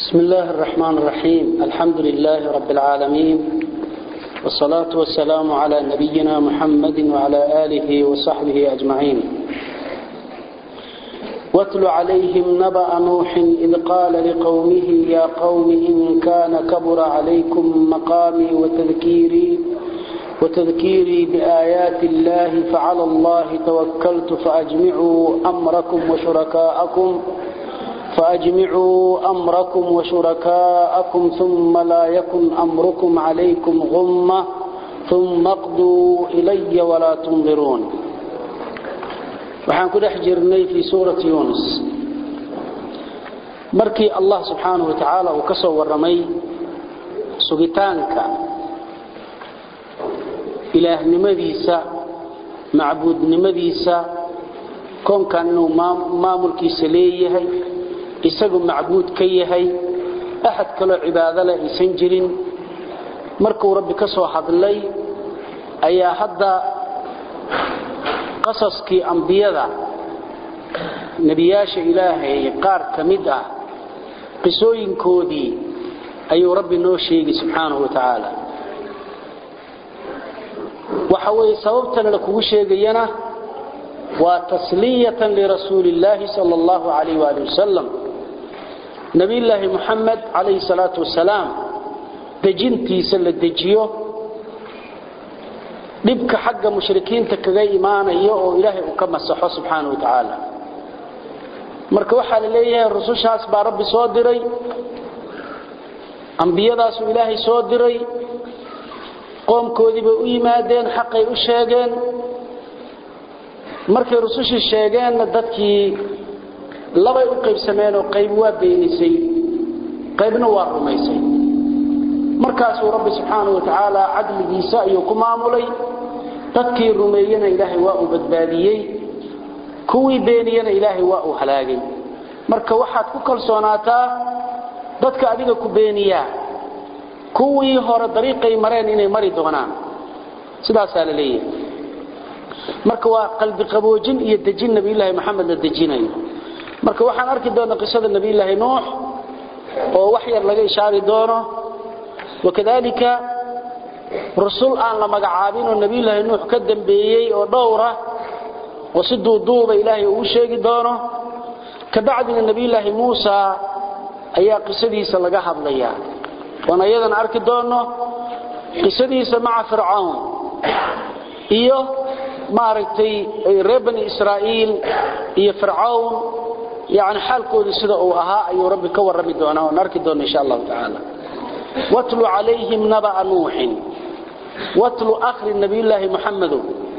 بسم الله الرحمن الرحيم. الحمد لله رب العالمين، والصلاة والسلام على نبينا محمد وعلى آله وصحبه أجمعين. واتل عليهم نبأ نوح إذ قال لقومه يا قوم إن كان كبر عليكم مقامي وتذكيري بآيات الله فعلى الله توكلت فأجمعوا أمركم وشركاءكم ثم لا يكن أمركم عليكم غمة ثم اقضوا إلي ولا تنظرون. وحان كده حجرني في سورة يونس مركي الله سبحانه وتعالى وكسو ورمي سبتانك إله نمديسا معبود نمديسا كون كانوا ما ملكي سليه isagu macbuud ka yahay ahad kale cibaado la isan jirin markuu rabbi ka soo hadlay ayaa hadda qasaskii anbiyada nabiyaasha ilaahay qaar kamid ah qisooyinkoodii ayuu rabbi noo sheegay subhanahu wa ta'ala. waxa way sababtan la kugu sheegayana waa tasliyatan li rasuulillaah sallallahu alayhi wa sallam نبي الله محمد عليه الصلاة والسلام دجنتي سلا دجيو دبك حق مشركين تكغي إيمانا يو إلهي وكما صحو سبحانه وتعالى مركا وحا لليه الرسول شاس با ربي صادري أنبياء داسو إلهي صادري قوم كودي با إيمادين حقي أشيغين مركا الرسول الشيغين نددكي laba u qaybsameen oo qayb waa beenisay qaybna waa rumaysay markaas uu rabbi subhanahu wa ta'ala adligiisa iyo ku maamulay dadkii rumeeyana ilaahay waa u badbaadiyay kuwii beeniyana ilaahay waa u halaagay. marka waxaad ku kalsoonaataa dadka adiga ku beeniya kuwii hore dariiqay mareen inay mari doonaan sidaas la leeyahay. marka waa qalbi qaboojin iyo dajin nabi ilaahay maxamed la dajinayo. marka waxaan arki doonaa qisada nabi ilaahay nuux oo wax yar laga ishaari doono wakadalika rasul aan la magacaabin oo nabi ilaahay nuux ka dambeeyay oo dhowra oo si duuduuba ilaahay uu sheegi doono ka bacdina nabi ilaahay muusa ayaa qisadiisa laga hadlayaa wana ayadan arki doono qisadiisa maca fircawn iyo maaragtay reer bani israa'iil iyo fircawn يعني حالكودي sida uu ahaa ayuu rabbi ka warami doonaa oo arki doona insha Allah ta'ala. watlu alayhim naba'a nuuh watlu akhri nabiyillah muhammad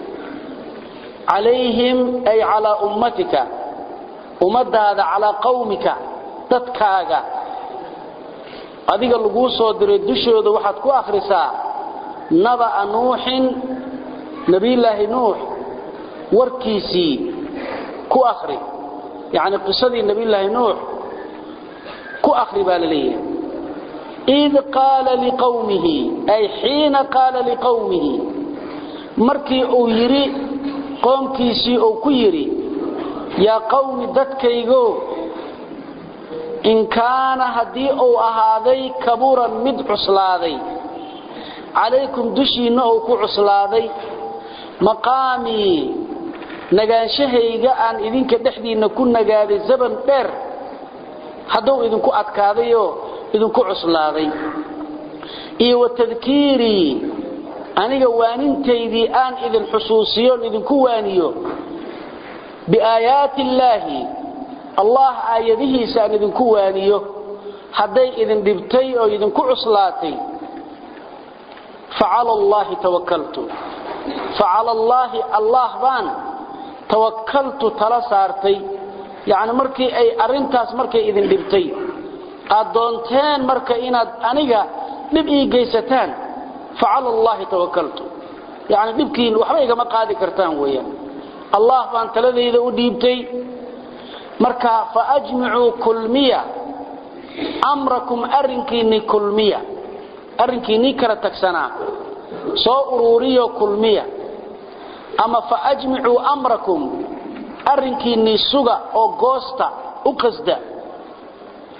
alayhim ay ala ummatika ummadaada ala qawmika dadkaaga adiga lagu soo diray dushooda waxaad ku akhrisaa naba'a nuuh nabiyillah nuuh warkiisi ku akhri يعني قصة النبي الله نوح كو أخري بالليه إذ قال لقومه أي حين قال لقومه مركي أو يري قوم كيسي أو كيري يا قوم دتكيغو إن كان هدي أو أهادي كبورا مد عصلادي عليكم دشي نو كو عصلادي مقامي nagaanshahayga aan idinka dhaxdiina ku nagaaday zaman dheer haduu idinku adkaadayo idinku cuslaaday iyo tadkiiri aniga waaninteydii aan idin xusuusiyo idinku waaniyo biaayaati illaahi allah aayadihiisa aan idinku waaniyo haday idin dhibtay oo idinku cuslaatay fa'ala allah tawakkaltu fa'ala allah baan توكلت تلا سارتي يعني markii ay arintaas markay idin dhibtay adoonteen marka inaad aniga dib ii geysataan fa'ala allah tawakkaltu yani dibkiin waxba iga ma qaadi kartaan weeyaan allah baan taladeeda u dhiibtay marka fa ajma'u kulmiya amrakum arrinkiini kulmiya arrinkiini kala tagsana soo ururiyo kulmiya أما فأجمعوا أمركم أرنكيني سوغا أو غوستا أقصد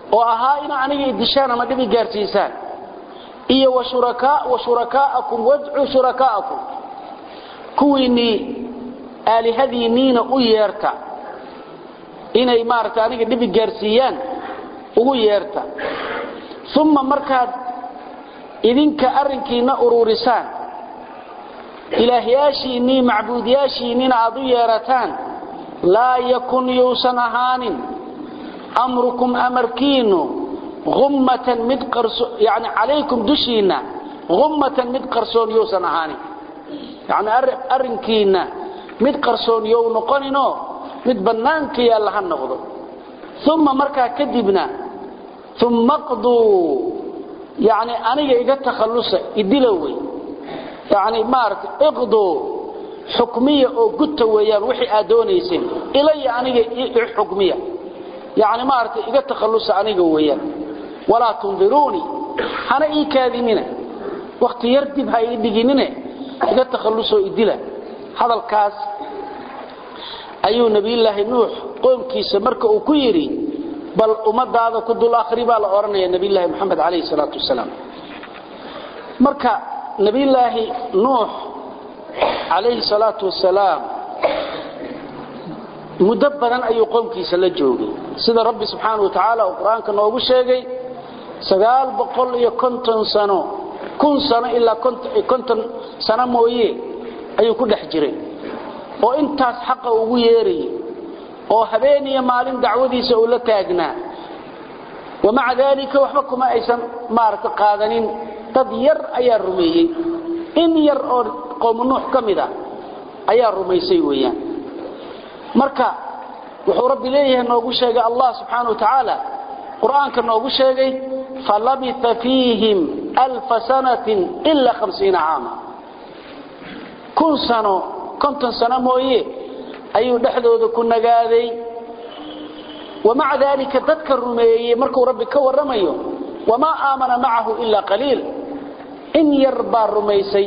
oo ahaa in aniga idishaan ama dhibi gaarsiisaan iyo washurakaakum wad'u shurakaakum kuwini aalihadiina u yeerta inay maarta aniga dhibi gaarsiiyaan ugu yeerta thumma markaad idinka arrinkiina ururisaan ilaahyaashiini macbuudiyaashiina aad u yeerataan laa yakun yusanahanin amrukum amarkiinu ghummatan mid qarso yani alaykum dushina ghummatan mid qarsoon yusanahanin yani arrinkiina mid qarsoon yow noqonino mid banaanka yaala ha noqdo thumma markaa kadibna thumma qadu يعني أنا إذا تخلص الدلوي يعني مارك اقضوا حكمية أو قدت ويان وحي أدونيسين إلي أنا حكمية يعني مارك إذا تخلص أنا ويان ولا تنظروني أنا كاذمين وقت يردب هاي الدجنين إذا تخلصوا الدلة هذا الكاس أيو نبي الله نوح قوم كيس مرك وكيري بل أمد هذا كد الآخر بالأورنا يا نبي الله محمد عليه الصلاة والسلام مركا نبي الله نوح عليه الصلاة والسلام مدبرا أي قوم كيس لجوجي سيد ربي سبحانه وتعالى وقرآن كان أبو شيء سقال بقول يكنتن سنة كن سنة إلا كنتن سنة مويه أي كل حجرين وإنت حق أبو يري oo habeeniya maalin dacwadiisa uu la taagnaa wama dalika waxba aysan maarta qaadanin dad yar ayaa rumeeyay in yar oo qoom nuux kamida ayaa rumeysay weeyaan marka wuxuu rabbi leeyahay noogu sheegay Allah subhanahu wa ta'ala quraanka noogu sheegay falabitha fihim alf sanatin illa 50 aama kun sano konton sano mooyee ayuu dhaxdooda ku nagaaday wama dalika dadka rumeeyay markuu rabbi ka waramayo wama aamana maahu illa qaliil in yarba rumeysay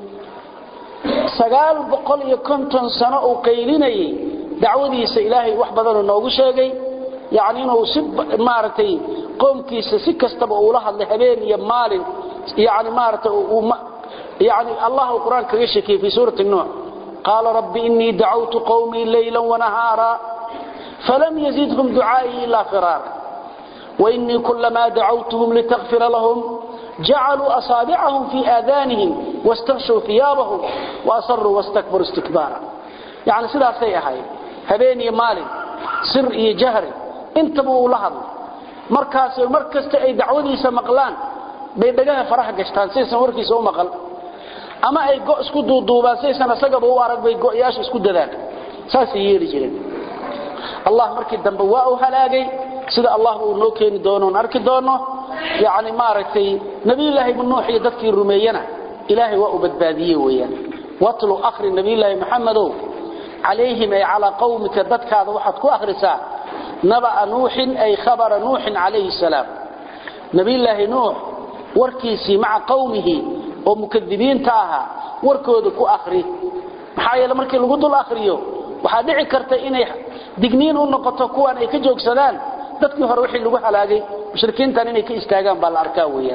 950 sano oo qeylinay dacwadiisa ilaahay wax badan noogu sheegay yaani inuu si maartay qoomkiisa si kastaba uu la hadlay habeen iyo maalin yaani maartay يعني الله القرآن كيشكي في سورة النوح قال رب إني دعوت قومي ليلا ونهارا فلم يزدهم دعائي إلا فرارا وإني كلما دعوتهم لتغفر لهم جعلوا أصابعهم في آذانهم واستغشوا ثيابهم وأصروا واستكبروا استكبارا يعني سيدا سيئة هبيني مالي سر جهر انتبهوا لحظ مركز تأي دعوني سمقلان بيدقاها فرح قشتان سيسا وركي سو مقل أما أي قو اسكو دوبان سيسا نساقب وارق بي قو إياش اسكو دذاك ساسي يلي جرين الله مركي الدنبواء هلاقي سيدا الله نوكين دونون أركي دونه يعني ماركتي نبي الله من نوح يدفكي الرمينا إلهي وأبدباديه ويان واطلوا أخر النبي الله محمد عليهم أي على قومك ددك هذا واحد كو أخرسا نبأ نوح أي خبر نوح عليه السلام نبي الله نوح وركيسي مع قومه ومكذبين تاها وركودك أخري محايا مركي لقد الأخريو وحادعي كرتا إني دقنين ونقطة كوان أي كجوك سلان ددك هروحي لقوح علاقي مشركين تانين كي استاقان بالأركاويا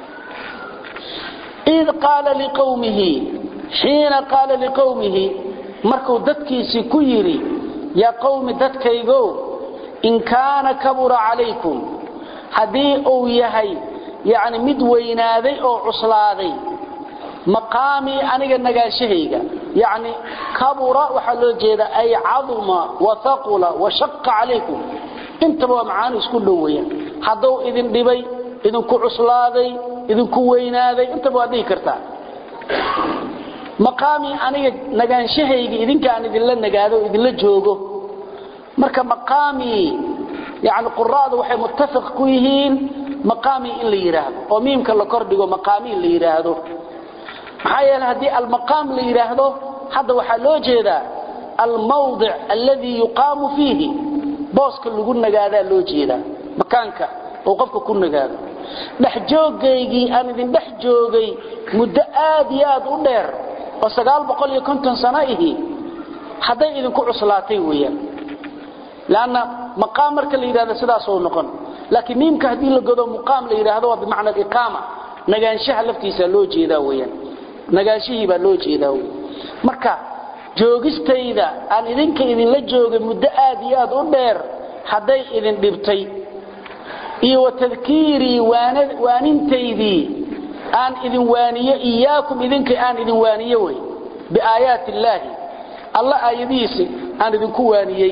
إذ قال لقومه حين قال لقومه مركو ددكيسي كيري يا قوم ددكيغو إن كان كبر عليكم هدي أو يهي يعني مدوينادي أو عصلادي مقامي أنيقا نقاشهيقا يعني كبر وحلو جيدا أي عظم وثقل وشق عليكم انتبوا معاني اسكو لويا حدو إذن دبي إذن كو عصلادي إذن كو وينادي انتبوا هذه كرتا مقامي أنيقا نقاشهيقا إذن كان إذن لنقادو إذن لجوغو مركا مقامي يعني القراء waxay muttafaq ku yihiin maqami in la yiraahdo oo miimka la kordhigo maqami in la yiraahdo maxaa yeelay hadii al maqam la yiraahdo hada waxa loo jeedaa al mawdi' alladhi yuqamu fihi booska lagu nagaada loo jeedaa makaanka oo qofka ku nagaado dhax joogaygi aan idin dhax joogay muddo aad iyo aad u dheer oo 950 sano ihi haday idin ku cuslaatay weeyaan لأن مقام مركز اللي هذا سداسه نقن laakiin miimka hadii la godo muqaam la yiraahdo waa bimaana iqaama nagaanshaha laftiisa loo jeedaa weeyaan nagaashihii baa loo jeedaa marka joogistayda aan idinka idin la joogay muddo aad iyo aad u dheer haday idin dhibtay iyo tadkiiri waanintaydii aan idin waaniyo iyaakum idinka aan idin waaniyo way biaayaati illaahi allah aayadiisi aan idin ku waaniyay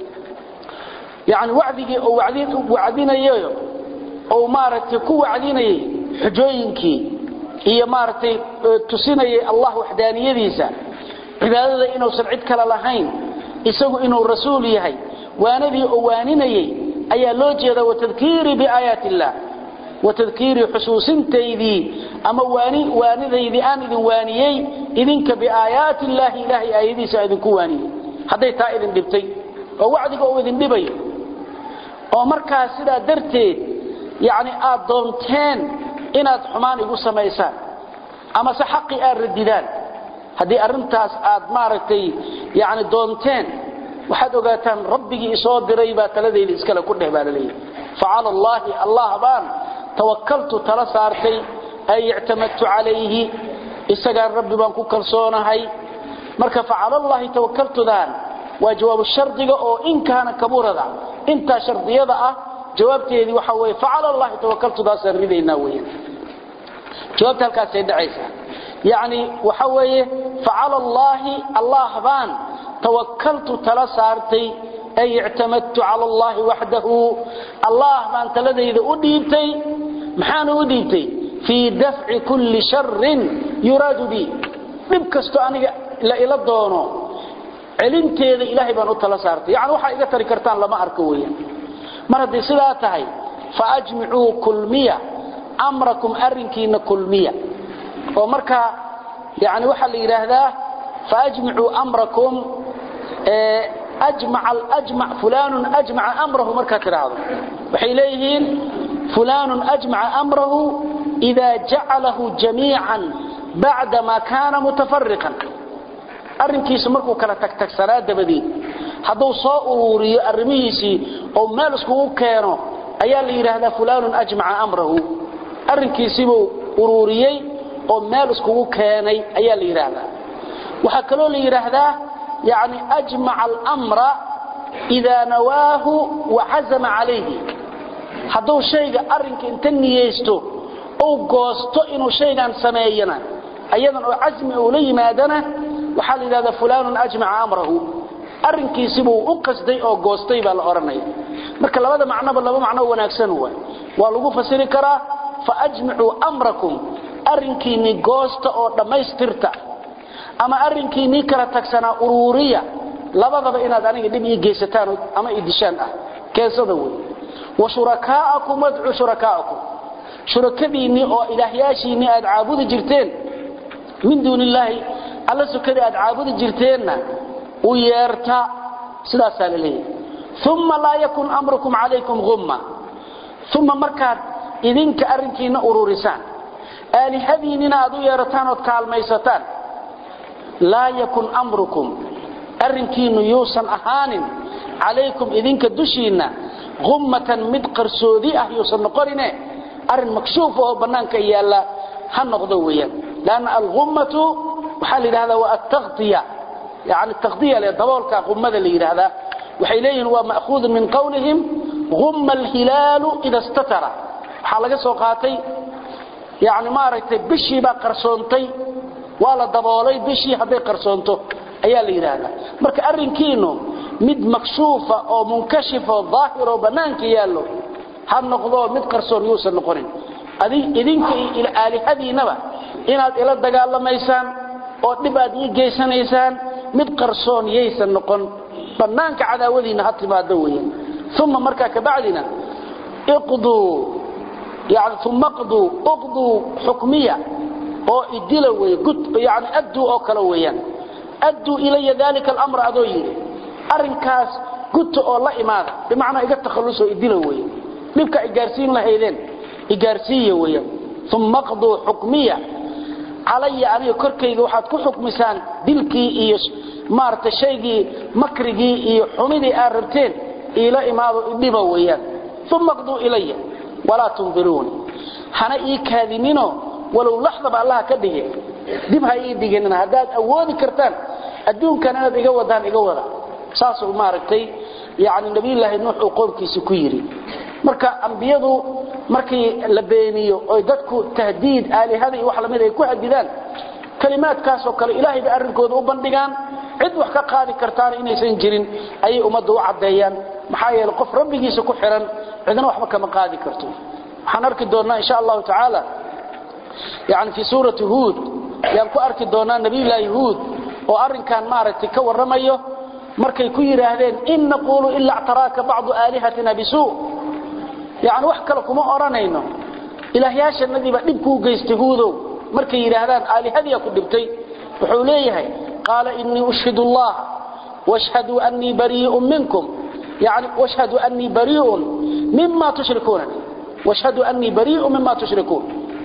يعني وعدي أو وعدنا يو أو مارتي كو وعديني حجوينكي هي مارتي تسيني الله وحدانية ديسا عبادة إنه سنعد كلا لهين إساقوا إنه رسول يهي واندي أوانيني أي لوجه وتذكيري بآيات الله وتذكيري حسوس تيذي أما واندي ذي آن إذن وانيي إذنك بآيات الله إلهي آيدي سأذن كواني هذا تائذن دبتي ووعدك أو إذن دبي oo markaa sida darteed yaani aad doonteen inaad xumaan igu sameeysan ama si xaqi aad radidaan hadii arintaas aad maaragtay yaani doonteen waxaad ogaataan rabbigi isoo diray baa taladeeda iskala ku dhehbaalayay fa'ala allah baan tawakkaltu tala saartay ay i'tamadtu alayhi isaga rabbi baan ku kalsoonahay marka fa'ala allah tawakkaltu daan وجواب الشرط او ان كان كبوردا انت شرطيده جوابتيدي waxa way فعل الله توكلت ذا سريدينا وين جوابت halkaas ay dhacaysa يعني waxa way فعل الله بان توكلت تلا سارتي اي اعتمدت على الله وحده الله بان تلديده u dhiibtay maxaan u dhiibtay في دفع كل شر يراد بي dibkasto aniga la ila doono علمتيده إلهي بان أطلع سارتي يعني وحا إذا تري كرتان لما أركويا مرد سلاتهي فأجمعوا كل مية أمركم أرنكين كل مية ومركا يعني وحا اللي هذا فأجمعوا أمركم أجمع فلان أجمع أمره مركا كراهض وحيليهن فلان أجمع أمره إذا جعله جميعا بعدما كان متفرقا arrinkiisa markuu kala tagtagsanaa dabadii haduu soo ururiyo arrimihiisi oo meel isku keeno ayaa la yiraahdaa fulaan ajma'a amrahu arrinkiisa buu ururiyay oo meel isku keenay ayaa la yiraahdaa waxa kale oo la yiraahdaa yaani ajma'a al-amra idha nawahu wa azama alayhi haduu shayga arrinka inta niyeysto oo goosto inuu shaygan sameeyana ayadan oo azmi oo la yimaadana waxa la yiraahdaa fulaan ajma'a amrahu arrinkiisa buu u qasday oo goostay baa la oranay marka labada macno laba macno wanaagsan waa lagu fasiri karaa fa ajma'u amrakum arrinkiini goosta oo dhameystirta ama arrinkiini kala tagsana ururiya labadaba inaad aniga dib ii geesataan ama idishaan keesada way wa shurakaakum wad'u shurakaakum shurakadiini oo ilaahyaashiini aad caabudi jirteen min duunillahi alla sukada aad caabudi jirteenna u yeerta sidaas la leeyahay thumma la yakun amrukum alaykum ghumma thumma markaad idinka arrinkiina ururisan alihadiina aad u yeerataan oo kaalmaysataan la yakun amrukum arrinkiinu yuusan ahaanin alaykum idinka dushiina ghummatan mid qarsoodi yuusan noqorine arrin makshuuf oo banaanka yaala ha noqdo weeyaan laana al-ghummatu وحال هذا والتغطية يعني التغطية لدبولك غمة اللي هذا وحيليه هو مأخوذ من قولهم غم الهلال إذا استتر حالك سوقاتي يعني ما رأيت بشي با قرصونتي ولا دبولي بشي هذي قرصونته أيها اللي هذا مرك أرنكينو مد مكشوفة أو منكشفة ظاهرة وبنانك يالو هل نقضوه مد قرصون يوسى النقرين إذنك إلى آلي هذه نبا إناد إلى الدقال لما يسان oo dibaad ii geysanaysaan mid qarsoon yeesan noqon banaanka cadaawadiina ha timaado weeyaan thumma marka ka bacdina iqdu يعني ثم اقضوا حكمية او ادلوا قد يعني ادوا او كلويان ادوا الي ذلك الامر ادوي ارنكاس قد او لا ايماده بمعنى ايغا تخلصوا ادلوا لبك ايغارسين لهيدين ايغارسيه ويا ثم اقضوا حكمية علي اني كركيغا waxaad ku xukmisaan dilkii iyo maarta shaygii makrigii iyo xumidii aad rabteen ila imaado dhiba weeyaan ثم اقضوا إلي ولا تنظرون حنا كاذنينو ولو لحظة الله كدغي دبها دغيننا هداد أودي كرتان أدون كان أنا إيقا ودان إيقا ودا ساسو ماركتي يعني نبي الله نوح وقومكيسو كيري marka anbiyadu markii la beeniyo oo dadku tahdiid aalihada iyo wax la mid ay ku hadidaan kalimaadkaas oo kale ilaahay ba arrinkooda u bandhigaan cid wax ka qaadi kartaan inaysan jirin ay umadu u cadeeyaan maxaa yeelay qof rabbigiisa ku xiran cidna waxba kama qaadi karto waxaan arki doonaa insha Allah ta'ala yani fi suurati hud yaan ku arki doonaa nabi ilaahi hud oo arrinkan maaragtay ka waramayo markay ku yiraahdeen in naqulu illa i'taraka ba'd alihatina bisu يعني wax kale kuma oranayno ilaahyaasha nadiba dib ku geystay huudo markay yiraahdaan aalihadiya ku dhibtay wuxuu leeyahay qala inni ushhidu allah washhadu anni bari'un minkum yani washhadu anni bari'un mimma tushrikun washhadu anni bari'un mimma tushrikun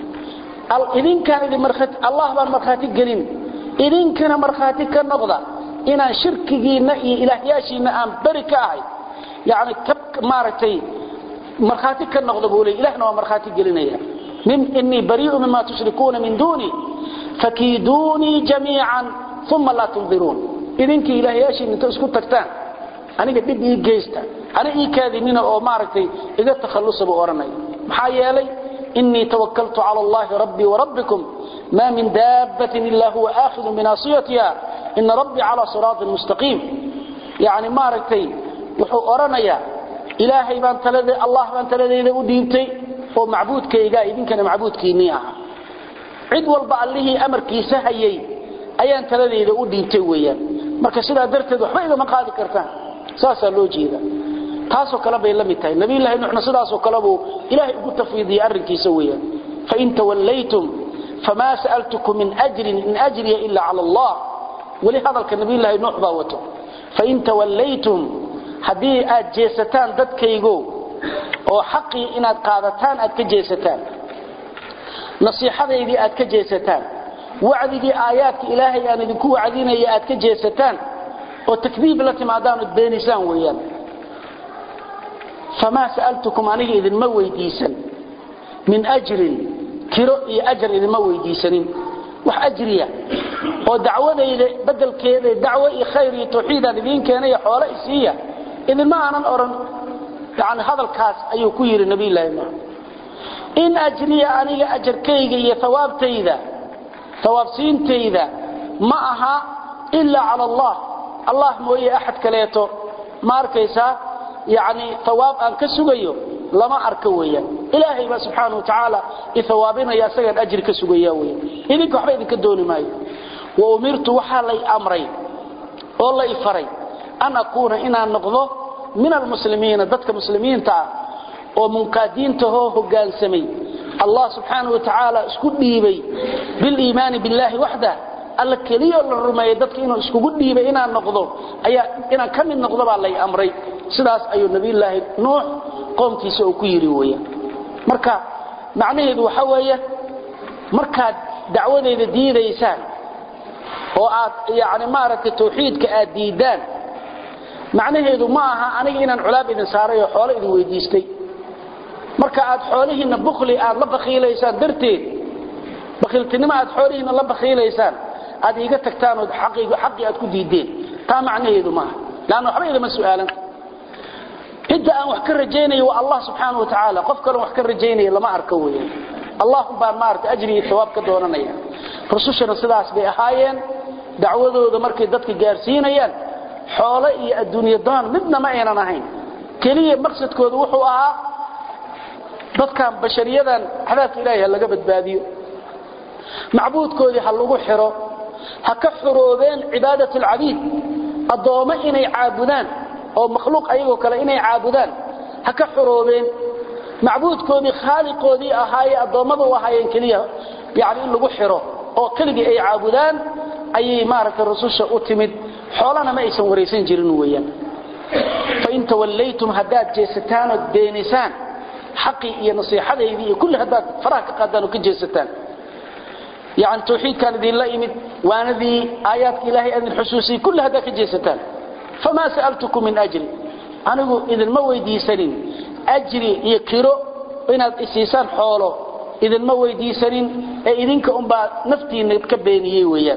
al idin kan idin markhat allah baan markhati galin idin kana markhati ka noqda ina shirkigiina iyo ilaahyaashiina aan bari ka ahay yani maartay مرخاتي كنقض بولي إلهنا ومرخاتي قلنايا من إني بريء مما تشركون من دوني فكيدوني جميعا ثم لا تنظرون إذنك إلهي ياشي أن تسكت تكتان أنا قد بدي إيجيستا أنا إيكاذي أو معركتي إذا تخلص بأورني محايا لي إني توكلت على الله ربي وربكم ما من دابة إلا هو آخذ بناصيتها إن ربي على صراط مستقيم يعني معركتي وحو أورنيا إلهي بان تلذي الله بان تلذي إذا أديبتي ومعبود كيقا إذن كان معبود كينيها عد والبع اللي أمر كيسهيي أيان تلذي إذا أديبتي ويا مركز سيدا درتد وحبا إذا مقادي كرتان ساسا لوجي إذا تاسو كلابا يلمتاي نبي الله نحن سداسو كلابو إلهي قلت تفيدي أرن كيسويا فإن توليتم فما سألتكم من أجر إن أجري إلا على الله ولهذا النبي الله نوح باوته فإن توليتم haddii aad jeesataan dadkaygo oo xaqii inaad qaadataan aad ka jeesataan nasiixadeedii aad ka jeesataan wacdigii aayaadka ilaahay aan idinku wacdinaya aad ka jeesataan oo takdiib la timaadaan oo beenisaan weeyaan fama sa'altukum aniga idin ma weydiisan min ajrin kiro iyo ajr idin ma weydiisanin wax ajriya oo dacwadayda badalkeeda dacwo iyo khayr iyo tawxiid aan idin keenay xoolo isiya إذن ما أنا أرن يعني هذا الكاس أيه كير النبي الله إنه إن أجري أني أجر كيجي ثواب تيذا ثواب سين تيذا معها إلا على الله الله موي أحد كليته ماركيسا يعني ثواب أن كسوجيه لما أركويه إلهي سبحانه وتعالى ثوابنا يا سيد أجر كسوجيه ويا إذن كحبيب كدوني ماي وأمرت وحالي أمري والله يفري أن أكون إنا نقضه من المسلمين ضدك مسلمين تعال ومنقادين تهوه قال سمي الله سبحانه وتعالى اسكد ديبي بالإيمان بالله وحده قال لك ليه الرمي ضدك إنه اسكد ديبي إنا نقضه إنا كم النقضه علي أمري سلاس أيو النبي الله نوح قومتي سأكيري ويا مركا معنى ذو حوية مركا دعوة ذي دي ريسان يعني مارك التوحيد كأديدان macnaheedu ma aha aniga inaan culaab idin saaray oo xoolo idin weydiistay marka aad xoolihiina bukhli aad la bakhiilaysaan darteed bakhiltinimo aad xoolihiina la bakhiilaysaan aad iga tagtaan oo xaqi aad ku diideen taa macnaheedu ma aha laana waxba idin su'aalan cidda aan wax ka rajaynayo waa Allah subhanahu wa ta'ala qof kale wax ka rajaynayo lama arko weeyaan Allah baa maarta ajri iyo thawaab ka doonanaya rusushana sidaas bay ahaayeen dacwadooda markay dadka gaarsiinayaan xoolo iyo adduunyo daan midna ma aynan ahayn kaliya maqsadkoodu wuxuu ahaa dadkan bashariyadan hadaaf ilaahay laga badbaadiyo macbuudkoodii hal lagu xiro ha ka xuroobeen cibaadatul abiid adooma inay caabudaan oo makhluuq ayagoo kale inay caabudaan ha ka xuroobeen macbuudkoodii khaaliqoodii ahaaye adoomadu ahaayeen kaliya yaani in lagu xiro oo kaliya ay caabudaan ayay maaragtay rasuusha u timid xoolana ma aysan wareysan jirin weeyaan fa in tawallaytum hadad jeesataan oo beenisaan xaqi iyo nasiixadeedii iyo kulli hadad faraha ka qaadaan oo ka jeesataan يعني توحيد كان ذي الله يمد وانا ذي آيات إلهي أذن الحسوسي كل هذا كجيستان فما سألتكم من أجل أنا أقول إذن ما ويدي سنين ajri iyo kiro inaad isiisan xoolo idin ma weydiisanin ee idinka baa naftiina ka beeniyay weeyaan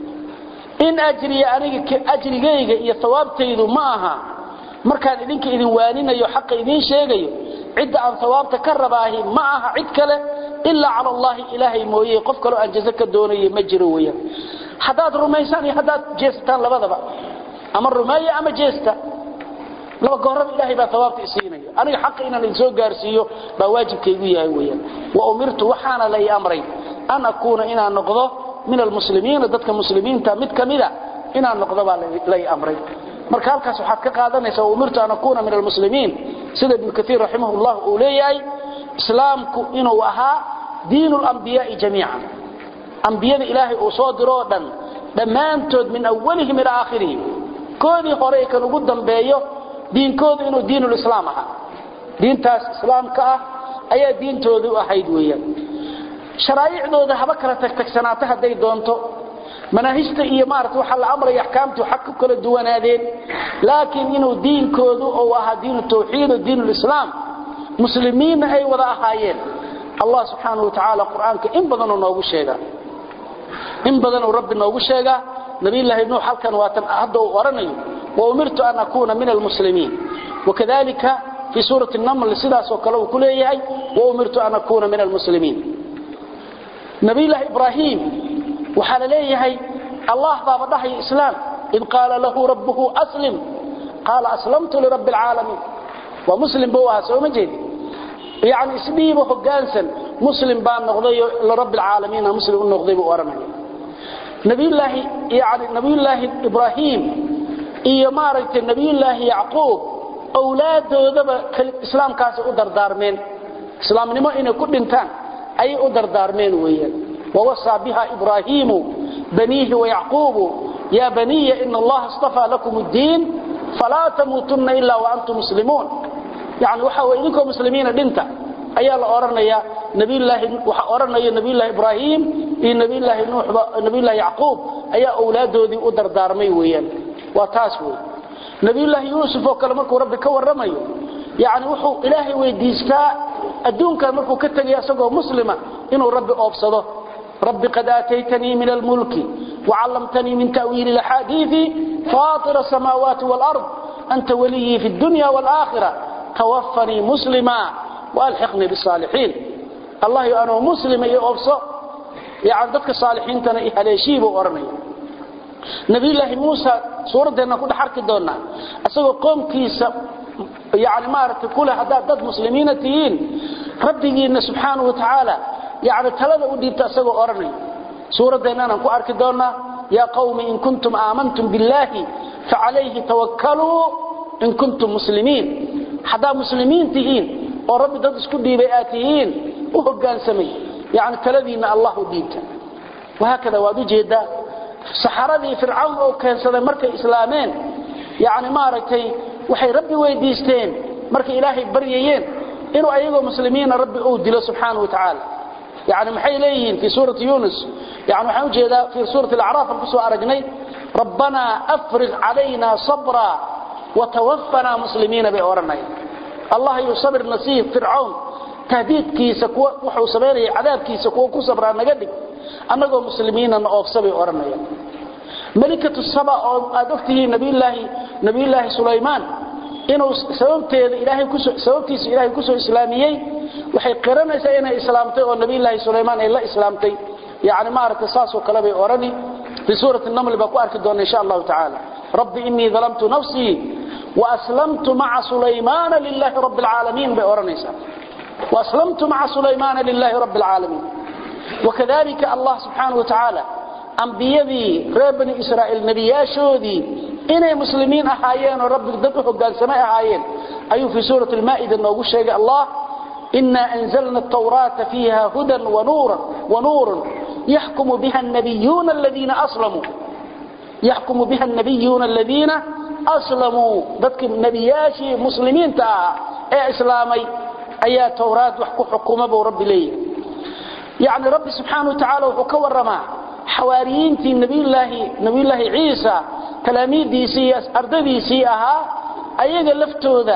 in ajri aniga ajrigayga iyo thawaabtaydu ma aha markaan idinka idin waaninayo xaq idin sheegayo cid aan thawaabta ka rabaahi ma aha cid kale illa ala allah ilaahi mooyee qof kale aan jazaka doonayo ma jiro weeyaan hadaad rumaysan iyo hadaad jeestaan labadaba ama rumaaya ama jeesta laba goorab ilaahi baa thawaabta isiinayo aniga xaq inaan soo gaarsiiyo baa waajibkaygu yahay weeyaan wa umirtu waxana la amray an akuna ina noqdo min almuslimiin dadka muslimiinta mid kamida ina noqdo baa la amray marka halkaas waxaad ka qaadanaysaa umirtu an akuna min almuslimiin sida ibn kathir rahimahullah uu leeyahay islaamku inuu ahaa diinul anbiyaa jamii'an anbiyada ilaahi oo soo diro dhan dhamaantood min awwalihim ila aakhirihim koodii hore kan ugu dambeeyo diinkoodu inuu diinul islaam aha diintaas islaamka ah ayaa diintoodu ahayd weeyaan sharaa'icdooda haba kala tagtagsanaata haday doonto manahijta iyo maarta waxa la amray ahkaamtu xaq kala duwanaadeen laakiin inuu diinkoodu oo ahaa diin tawxiid iyo diinul islaam muslimiin ay wada ahaayeen Allah subhanahu wa ta'ala quraanka in badan noogu sheega in badan rabbi noogu sheega nabi ilaahi nuux halkan waatan hadda uu oranayo wa umirtu an akuna min almuslimin wakadalika fi surati an-naml sidaas oo kale uu ku leeyahay wa umirtu an akuna min almuslimin nabi ilaahi ibrahim waxa la leeyahay Allah baba dhahay islaam in qala lahu rabbuhu aslim qala aslamtu li rabbil alamin wa muslim baa soo ma jeed يعني اسميه هجانسن مسلم بان نقضي لرب العالمين مسلم نقضي بورمه نبي الله ابراهيم iyo maaragtay nabi ilaahi yaqoob awlaadooda islaam kaas u dardaarmeen islaamnimo inay ku dhintaan ay u dardaarmeen weeyaan wawasa biha ibraahim banihi wa yaqoob ya baniya inna allaha istafa lakum ad-din fala tamutunna illa wa antum muslimun يعني waxa way idinka muslimiina dhinta ayaa la oranaya nabi ilaahi waxa oranaya nabi ilaahi ibraahim iyo nabi ilaahi nuux nabi ilaahi yaqoob ayaa awlaadoodii u dardaarmay weeyaan waa taas weey nabi ilaahi yuusuf oo kale markuu rabbi ka waramayo يعني wuxuu ilaahi weydiistaa adduunka markuu ka tagay asagoo muslima inuu rabbi oobsado rabbi qad aataytani min al-mulki wa 'allamtani min ta'wil al-ahadith fatir as-samawati wal-ard anta waliyyi fi ad-dunya wal-akhirah توفني مسلما والحقني بالصالحين الله انا مسلم يوفص يعني ذلك الصالحين تنا هليشي بو اورني نبي الله موسى سورتنا ku dhaxarki doona asagoo qoomkiisa يعني ما aragtay kula hadaa dad muslimiina tiin rabbigiina subhanahu wa ta'ala يعني talada u dhiibta asagoo oranay suuradeenana ku arki doona ya qawmi in kuntum aamantum billahi fa alayhi tawakkalu in kuntum muslimin حدا مسلمين تهين ورب دد اسكو ديبay aatihiin u hogaansamay yaani taladiina Allah u diibta وهكذا waad u jeeda saxaradii fircawn oo keensaday markay islaameen yaani ma aragtay waxay rabbi weydiisteen markay ilaahay baryayeen inuu ayaga muslimiin rabbi uu dilo subhanahu wa ta'ala yaani maxay leeyihiin fi suurati yunus yaani waxa u jeeda fi suurati al-a'raf ku soo aragnay rabbana afrigh alayna sabra وتوفنا مسلمين بأورنا الله يصبر نصيب فرعون تهديد كيسا وحو سبيري عذاب كيسا كو صبرا نقدق أنه مسلمين نأوفس بأورنا ملكة السبع أدكته نبي الله سليمان إنه سببتيس إلهي كسو إسلاميي وحي قرنا سينا إسلامتي ونبي الله سليمان إلا إسلامتي يعني ما ارتصاص وكلابي أوراني في سورة النمل بقوا أركدون إن شاء الله تعالى رب إني ظلمت نفسي وأسلمت مع سليمان لله رب العالمين بأورانيسا وأسلمت مع سليمان لله رب العالمين وكذلك الله سبحانه وتعالى أنبيذي ربني إسرائيل نبياشودي إني مسلمين أحايين ورب ضده قال سماء أحايين أي في سورة المائدة نوغو شيء الله إنا أنزلنا التوراة فيها هدى ونور يحكم بها النبيون الذين أسلموا ذاتك النبياشي مسلمين اي إسلامي اي توراة وحكو حكومة ورب لي يعني رب سبحانه وتعالى وحكو الرماء حواريين في نبي الله عيسى تلاميذ ديسي أردبي سيئها أيها لفتو ذا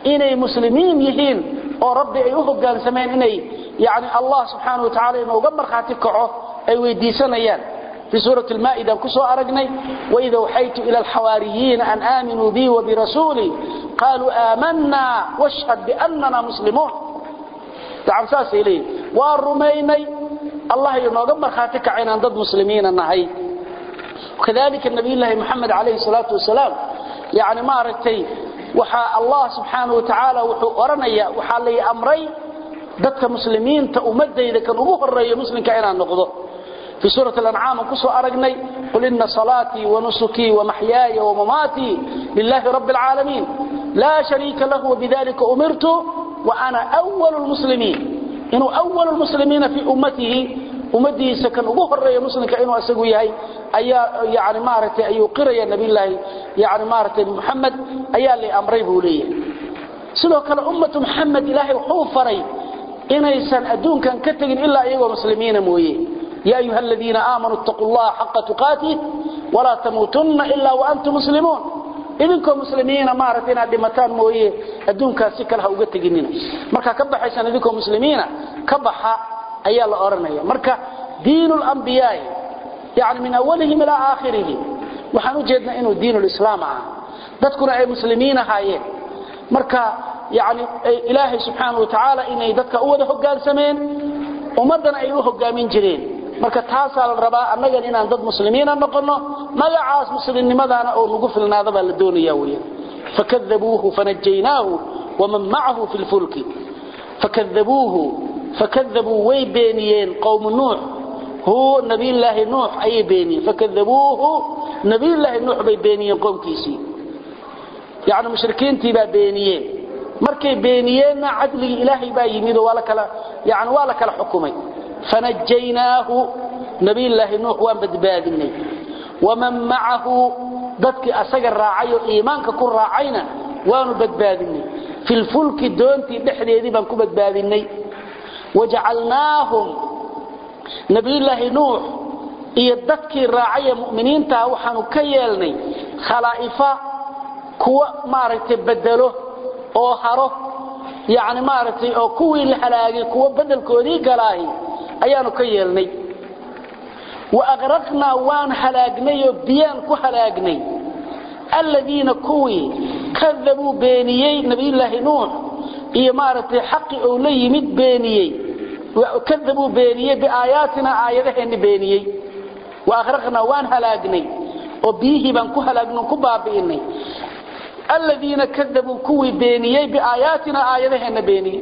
inay muslimiin yihiin oo rabbi ay u hoggaansameen inay yani Allah subhanahu wa ta'ala inuu uga marxaati kaco ay weydiisanayaan في سورة المائدة كسو أرقني وإذا وحيت إلى الحواريين أن آمنوا بي وبرسولي قالوا آمنا واشهد بأننا مسلمون دعم ساسي إليه والرميني الله ينوغمر خاتك عين ضد مسلمين النهي وكذلك النبي الله محمد عليه الصلاة والسلام يعني ما رتي وحا الله سبحانه وتعالى ورنيا وحا لي أمري ضدك مسلمين تأمد إذا كان أبوه الرئي مسلم كائنا نقضه في سورة الأنعام كسو أرقني قل إن صلاتي ونسكي ومحياي ومماتي لله رب العالمين لا شريك له وبذلك أمرت وأنا أول المسلمين إنه أول المسلمين في أمته سكن أبوه الرئي مسلم كأنه أسقويه يعني مارتي أي قرية النبي الله يعني مارتي محمد أيا اللي أمريه لي سلوك الأمة محمد إلهي وحوفري إن يسان أدون كان كتغن إلا أيها مسلمين مويه يا أيها الذين آمنوا اتقوا الله حق تقاته ولا تموتن إلا وأنتم مسلمون إذنكم مسلمين مارتنا بمتان مويه أدون كاسك لها وقتقنين مركا كبح إيسان إذنكم مسلمين كبح أيها الأرنية مركا دين الأنبياء يعني من أولهم إلى آخره وحنوجدنا إنه دين الإسلام دادكنا أي مسلمين هايين مركا يعني إلهي سبحانه وتعالى إنه دادك أوده قال سمين ومدنا أيوه قامين جرين marka taas la rabaa annaga inaan dad muslimiin noqono magacaas muslimnimadana oo lagu filnaado baa la doonayaa weeye fakadabuhu fanajaynahu waman ma'ahu fil fulki fakadabu way beeniyeen qawm nuh هو نبي الله نوح أي بيني فكذبوه نبي الله نوح بي بينيين قومكيسي يعني مشركين تبا بينيين مركي بينيين عدل إلهي بايميد ولا كلا حكومي فنجيناه نبي الله نوح وان بدبادني ومن معه ضدك أسجر راعي إيمانك كل راعينا وان بدبادني في الفلك دونتي بحري دي بانكو بدبادني وجعلناهم نبي الله نوح iyo dadkii raacay muuminiinta waxaanu ka yeelnay khalaa'ifa kuwa maaragtay bedelo oo haro yaani maaragtay oo kuwii la halaagay kuwa bedelkoodii galay ayaanu ka yeelnay wa agraqna waan halaagnay oo biyaan ku halaagnay alladina kuwi kadabu beeniyay nabi allah nuux iyo maaragtay xaqi oo la yimid beeniyay وكذبوا بينيه بآياتنا آياتهن بينيه وأغرقنا وان هلاقني وبيه بانكو هلاقنا كبابيني الذين كذبوا كوي بينيه بآياتنا آياتهن بينيه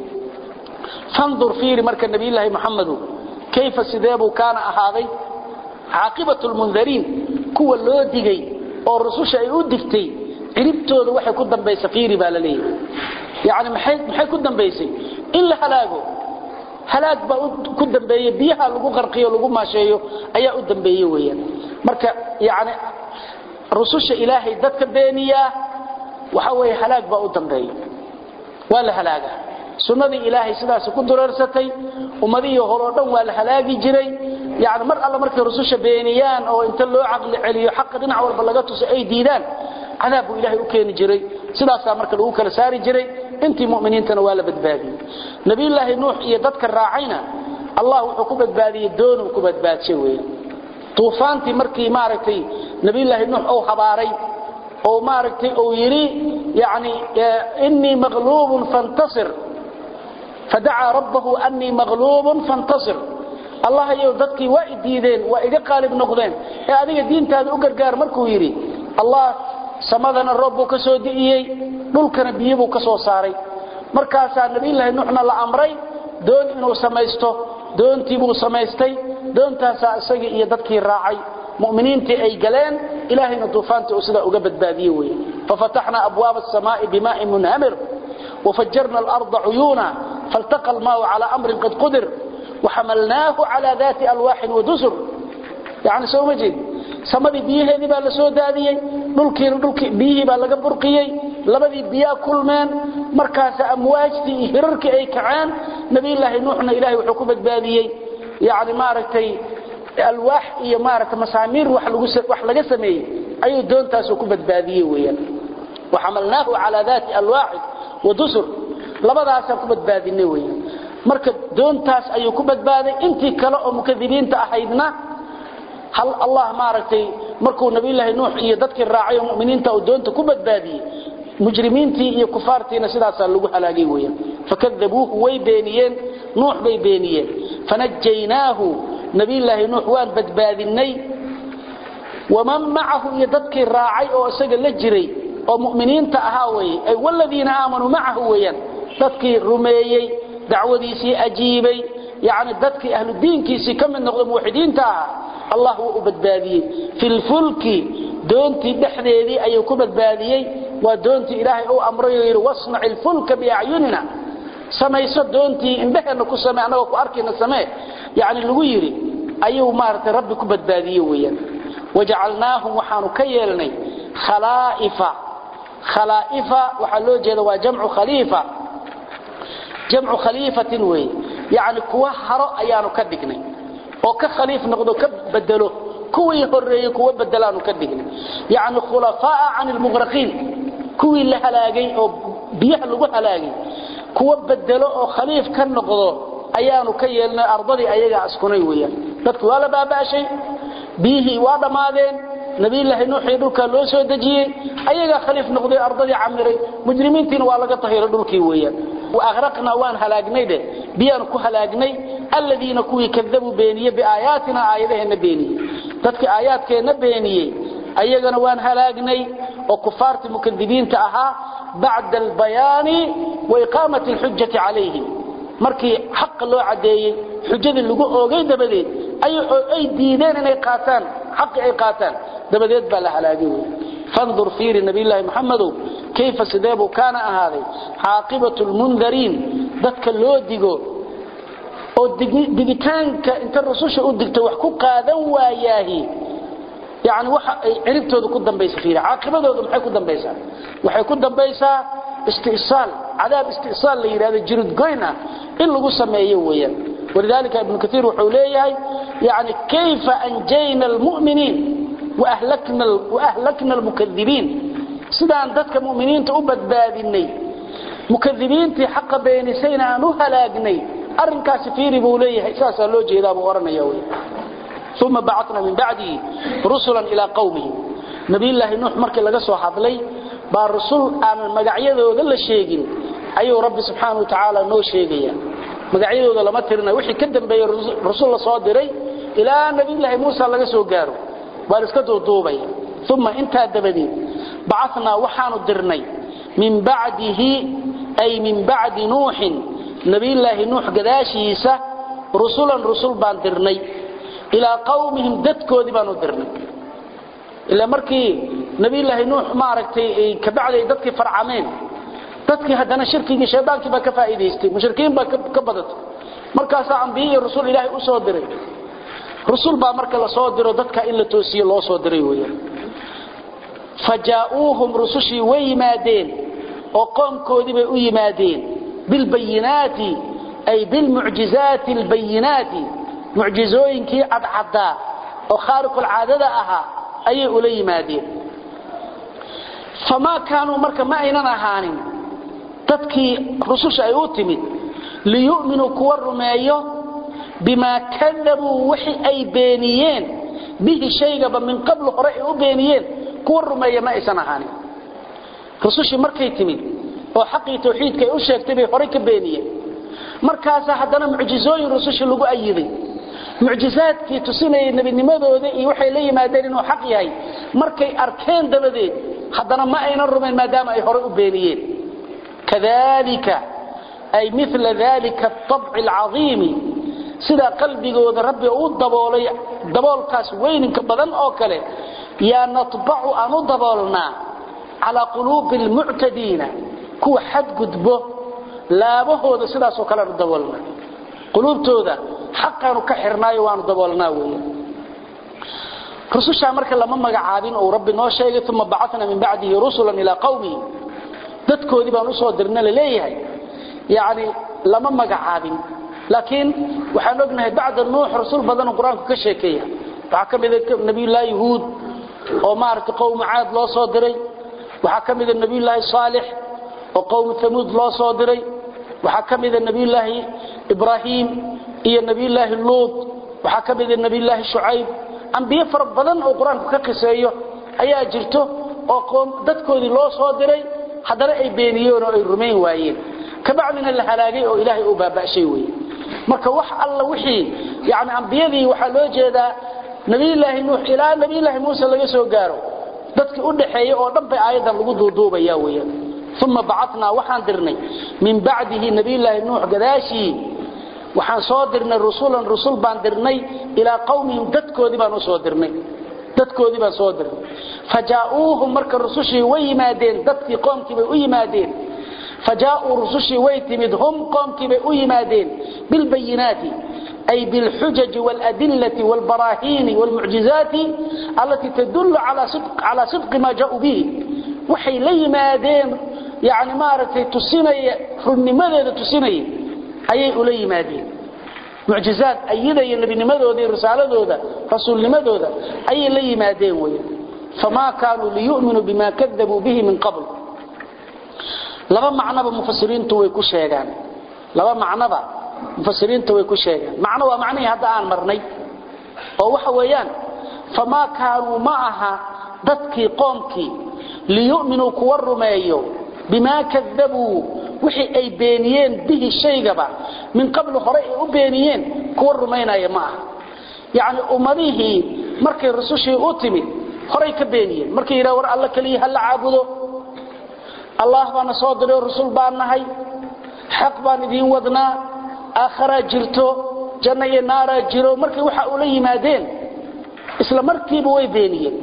فانظر فيه مركز النبي الله محمد كيف سدابه كان أهاضي عاقبة المنذرين كوى اللوديقي والرسول شيء دفتي قريبته وحي كدن بيسا فيري بالاليه يعني محي كدن بيسي إلا هلاقه halaag ba ku dambeeyay biyaha lagu qarqiyo lagu maasheeyo ayaa u dambeeyay weeyaan marka yaani rususha ilaahay dadka beeniya waxa way halaag ba u dambeeyay wala halaaga sunnadii ilaahay sidaas ku dureersatay ummadii hore oo dhan waa la halaagi jiray yaani mar alla markay rususha beeniyaan oo inta loo aqli celiyo xaq dhinac walba laga tuso ay diidaan cadaab ilaahay u keen jiray sidaas marka lagu kala saari jiray intii muuminiintana waa la badbaadiyay nabi ilaahi nuux iyo dadka raacayna allah wuxuu ku badbaadiyay doon ku badbaadshay weeyaan tuufaantii markii maaragtay nabi ilaahi nuux oo habaaray oo maaragtay oo yiri yaani inni maghlubun fantasir fad'a rabbahu anni maghlubun fantasir allah iyo dadkii waa diideen waa iga qalib noqdeen ee adiga diintaada u gargaar markuu yiri allah samadana roob ka soo diiyay dhulkana biyo ka soo saaray markaas nabi ilaahi nuuxna la amray doon inuu samaysto doontii buu samaystay doontaas asaga iyo dadkii raacay muuminiintii ay galeen ilaahina duufaanta oo sida uga badbaadiyay way fafatahna abwaab as-samaa'i bimaa'in munhamir وفجرنا الأرض عيونا فالتقى الماء على أمر قد قدر وحملناه على ذات ألواح ودسر يعني سو مجد samadii biyaheedii baa la soo daadiyay dhulkii biyihii baa laga burqiyay labadii biyaa kulmeen markaas amwaajtii hirarkii ay kacaan nabi ilaahi nuuxna ilaahi wuxuu ku badbaadiyay yaani maaragtay alwaax iyo maaragtay masaamiir wax laga sameeyay ayuu doontaas ku badbaadiyay weeyaan waxamalnaahu ala dhaati alwaax ودسر labadaas ku badbaadinay weeyaan marka doontaas ayuu ku badbaaday intii kale oo mukadibiinta ahaydna hal Allah maaragtay markuu nabi ilaahay nuux iyo dadkii raacay muuminiinta oo doonta ku badbaadiyay mujrimiintii iyo kufaartiina sidaas lagu halaagay weeyaan fakadabuhu way beeniyeen nuux bay beeniyeen fanajjaynaahu nabi ilaahay nuux waan badbaadinay waman ma'ahu iyo dadkii raacay oo isaga la jiray oo muuminiinta ahaa way ay walladina aamanu ma'ahu weeyaan dadkii rumeeyay dacwadiisii ajiibay yaani dadkii ahlu diinkiisii kamid noqday muwaxidiinta Allah uu badbaadiyay fil fulki doontii dhaxdeedii ayuu ku badbaadiyay waa doontii ilaahay uu amray yiri wasna'il fulka bi a'yunina samayso doontii indhaheena ku samee anaga ku arkina samee yaani lagu yiri ayuu maartay rabbi ku badbaadiyay weeyaan waja'alnaahum waxaanu ka yeelnay khalaa'ifa waxa loo jeedo waa jamcu khalifa jamcu khalifatin way yaani kuwa haro ayaanu ka dhignay oo ka khaliif noqdo ka bedelo kuwii horeeyay kuwa bedelaanu ka dhignay yaani khulafaa aan al-mughraqin kuwii la halaagay oo biyaha lagu halaagay kuwa bedelo oo khaliif ka noqdo ayaanu ka yeelnay ardadii ayaga askunay weeyaan dadku wala baabaashay bihi waa dhamaadeen nabi ilaahay nuux dhulka loo soo dajiyay ayaga khaliif noqday ardadii camiray mujrimiintina waa laga tahiiro dhulkii weeyaan واغرقنا وان هلاغني ده بيان كو هلاغني الذين كوي كذبوا بينيه باياتنا ايدهنا بينيه dadka aayadkeena beeniyay ayagana waan halaagnay oo kufaarta mukadibiinta aha ba'da al-bayan wa iqamati al-hujjati alayhim markii xaq loo cadeeyay xujadii lagu oogay dabadeed ay diideen inay qaataan xaq ay qaataan dabadeed baa la halaagay فانظر فير النبي الله محمد كيف سدابه كان هذا عاقبة المنذرين ذاتك اللو ديقو او ديقتانك انت الرسوش او ديقتا وحكو قادوا وياهي يعني عربتو ذو كدن بيسا فيرا عاقبة ذو محي كدن بيسا وحي كدن بيسا استئصال عذاب استئصال ليرا هذا جرد قوينة إلا قصة ما يويا ولذلك ابن كثير وحوليه يعني كيف أنجينا المؤمنين وأهلكنا المكذبين سيدان ذاتك مؤمنين تؤبد بادني مكذبين في حق بين سينا نهلاقني أرنكا سفيري بوليه إساسا لو جيدا بورنا يوي ثم بعثنا من بعده رسلا إلى قومه نبي الله نوح مركي لقصوا حضلي بالرسول عن المقعية وذل الشيقين أيها رب سبحانه وتعالى نو شيقيا مقعية وذل مترنا وحي كدن بي رسول الله صادري إلى نبي الله موسى لقصوا قاروا وارسكتوا دوبي ثم انتهى الدبدين بعثنا وحانوا الدرني من بعده أي من بعد نوح نبي الله نوح قداشيسة رسول بان درني إلى قومهم دتكو دي بانوا درني إلا مركي نبي الله نوح ماركتي كبعد دتكي فرعمين دتكي هدنا شركي شيطانكي با كفائديستي مشركين با كبدت مركاسا أنبياء رسول الله أسو دري رسول با marka la soo diro dadka in la toosiyo loo soo diray weeyaan fajaa'uhum rusushi way yimaadeen oo qoomkoodii bay u yimaadeen bil bayinati ay bil mu'jizati al bayinati mu'jizooyinkii cadcada oo khaariq al aadada aha ayay u la yimaadeen fama kaanu marka ma aynan ahaanin dadkii rususha ay u timid li yu'minu kuwa rumeeyo بما كذبوا وحي أي بينيين به شيء من قبل قرأي بينيين كور ما يما إسانهاني رسوشي مركي تمين وحقي توحيد كي أشيك تبي قرأيك بينيين مركاسا حدنا معجزوين رسوشي لقوا أيضي معجزات كي تسيني النبي نماذا وذي وحي لي ما دارين وحقي هاي مركي أركين دبدي حدنا ما أين الرمين ما دام أي قرأي بينيين كذلك أي مثل ذلك الطبع العظيم sida qalbigooda rabbi uu daboolay daboolkaas weyn ka badan oo kale ya natba'u anu daboolna ala qulubil mu'tadina kuwa xad gudbo laabahooda sidaas oo kale daboolna qulubtooda xaqan ka xirnaayo waan daboolnaa weeyaan rususha marka lama magacaabin oo rabbi noo sheegay tuma ba'athna min ba'dihi rusulan ila qaumi dadkoodii baan u soo dirnay leeyahay yaani lama magacaabin لكن waxaan ognahay bacda nuux rasuul badan oo quraanka ka sheekeeya waxa kamid ah nabi ilaahi yahuud oo maartay qowm aad loo soo diray waxa kamid ah nabi ilaahi saalix وقوم ثمود لا صادري وحكم إذا النبي الله إبراهيم إيا النبي الله اللوط وحكم إذا النبي الله شعيب أنبياء فربضان أو قرآن كقصيه أي أجرته وقوم دتكو ذي لا صادري حضر أي بينيون أو الرمين وايين كبعضنا الهلاقي أو إلهي أبابا شيوي marka wax alla wixii yaani anbiyadii waxa loo jeedaa nabi ilaahi nuux ilaa nabi ilaahi muusa laga soo gaaro dadkii u dhaxeeyay oo dhanba aayadan lagu duuduubaya weeyaan thumma ba'athna waxaan dirnay min ba'dihi nabi ilaahi nuux gadaashi waxaan soo dirnay rusul baan dirnay ila qawmihim dadkoodii baan soo dirnay fajaa'uuhum marka rusushii way yimaadeen dadkii qoomkii bay u yimaadeen فجاءوا رسلي ويتمدهم قوم كبه يمادين بالبينات أي بالحجج والأدلة والبراهين والمعجزات التي تدل على صدق ما جاءوا به وحي لي مادين يعني مارتي تسيني فرني ماذا تسيني أي لي مادين معجزات أيضا النبي نماذا ذي رسالة ذا رسول نماذا ذا أي لي مادين فما كانوا ليؤمنوا بما كذبوا به من قبل لبا معنى بمفسرين توي كشيغان لبا معنى بمفسرين توي كشيغان معنى ومعنى هذا آن مرني oo waxa weeyaan fama kaanu maaha dadkii qoomkii liyu'minu kuwarumeeyo bima kadabu wixii ay beeniyeen bihi shaygaba min qabl horay u beeniyeen kuwarumeynaya maaha yaani ummadihi markay rasuushii u timid horay ka beeniyeen markay yiraahdo war alla kaliya hal caabudo الله بانا صادر الرسول بانا هاي حق بانا دين ودنا آخرة جرتو جنة نارة جرو مركي وحا أولي مادين إسلا مركي بوي بينيين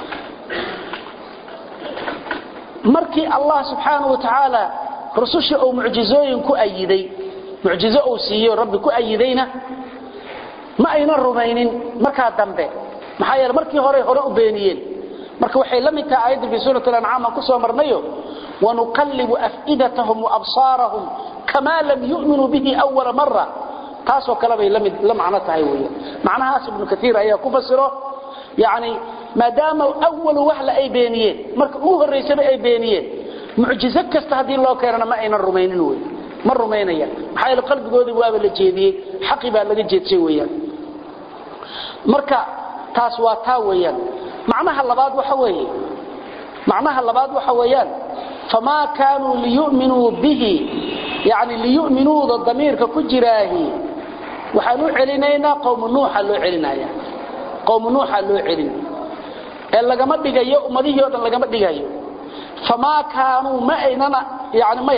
مركي الله سبحانه وتعالى رسوش أو معجزوين كو أيدي معجزة أو سيئو ربي كو أيدينا ما أين الرمينين مركا دنبه محايا مركي هوري بينيين مركي وحي لمتا آيات في سورة الأنعام كسو مرنيو ونقلب أفئدتهم وأبصارهم كما لم يؤمنوا به أول مرة تاسو كلامي لم معناتها هي معناها ابن كثير أيها كفسره يعني ما دام أول وحلة أي بينيين مركوه الرئيسة أي بينيين معجزة كستهدي الله كيرنا ما أين الرومينين وي ما الرومينيين حيال قلب قودي وابل الجيدي حقيبا لدي جيد سويا مركا تاسوا تاويا معناها اللباد وحويان فما كانوا ليؤمنوا به يعني ليؤمنوا الضمير كجراهي وحنو علينا قوم نوح لو علينايا قوم نوح لو علين الا لما دغايو امديه ودن لما دغايو فما كانوا ما ايننا يعني ما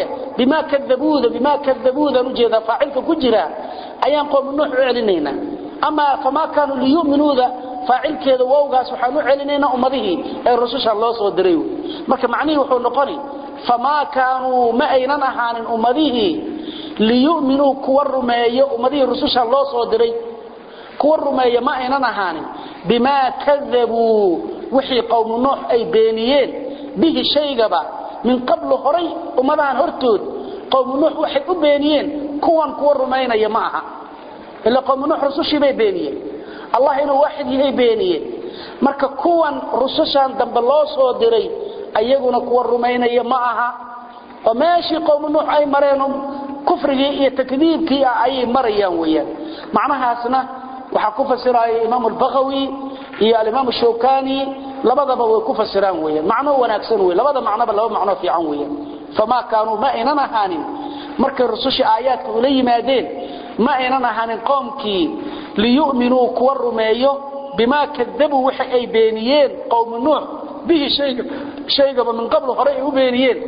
بما كذبوا نجد فاعلك كجرا ايان قوم نوح علينا اما فما كانوا ليؤمنوا فاعلkeeda wowgaas waxaan u celinayna ummadihi ee rasuusha Allah soo diray marka macnaheedu wuxuu noqonay fama kaanu ma aynan ahaanin ummadihi liyu'minu kuwarumeeyo ummadihi rasuusha Allah soo diray kuwarumeeyo ma aynan ahaanin bima kadhabu wixii qawm nuux ay beeniyeen bihi shaygaba min qabl horay ummadahan hortood qawm nuux waxay u beeniyeen kuwan kuwarumeynaya ma aha illa qawm nuux rasuushii bay beeniyeen الله إنه واحد يهي بينيه مركا كوان رسوشان دنب الله سو ديري ايغونا كوان رمينيه معها وماشي قوم نوح اي مرينهم كفرغي iyo takdiibkii ay marayaan weeyaan macnahaasna waxa ku fasiray Imam al-Baghawi iyo al-Imam Shawkani labadaba way ku fasiraan weeyaan macno wanaagsan weey labada macnaba laba macno fiican weeyaan fama kaanu ma inana hanin marka rusushi aayaadka u leeyimaadeen ma inana hanin qoomkii ليؤمنوا كورميو بما كذبوا وحي أي بينيين قوم نوح به شيء من قبل هرئي بينيين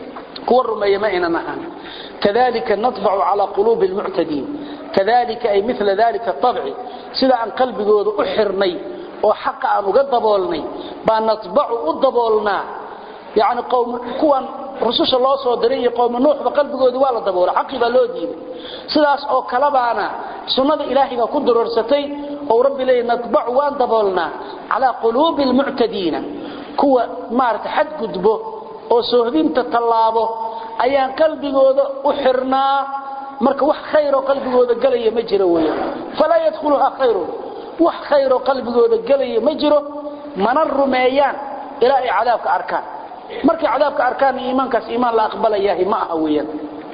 كورميو ما إنا نحن كذلك نطبع على قلوب المعتدين كذلك أي مثل ذلك الطبع سيدا عن قلبي قود أحرني وحق عن قدبولني بأن نطبع قدبولنا يعني قوم كوان رسول الله صلى الله عليه قوم نوح بقلب قود والا دبولا حقي بالودين سلاس او كلبانا سنة إلهي كدر رستي او رب لي نطبع وان دبولنا على قلوب المعتدين كوا مارت حد قدبه او سوهدين تطلابه ايان قلبي قود احرنا marka wax khayr oo qalbigooda galaya ma jiro weeyaan fala yadkhuluha khayr wax khayr oo qalbigooda galaya ma jiro mana rumeeyaan ilaa ay cadaabka arkaan markii cadaabka arkaan iimaankaas iimaan la aqbalayaa ma aha weeyaan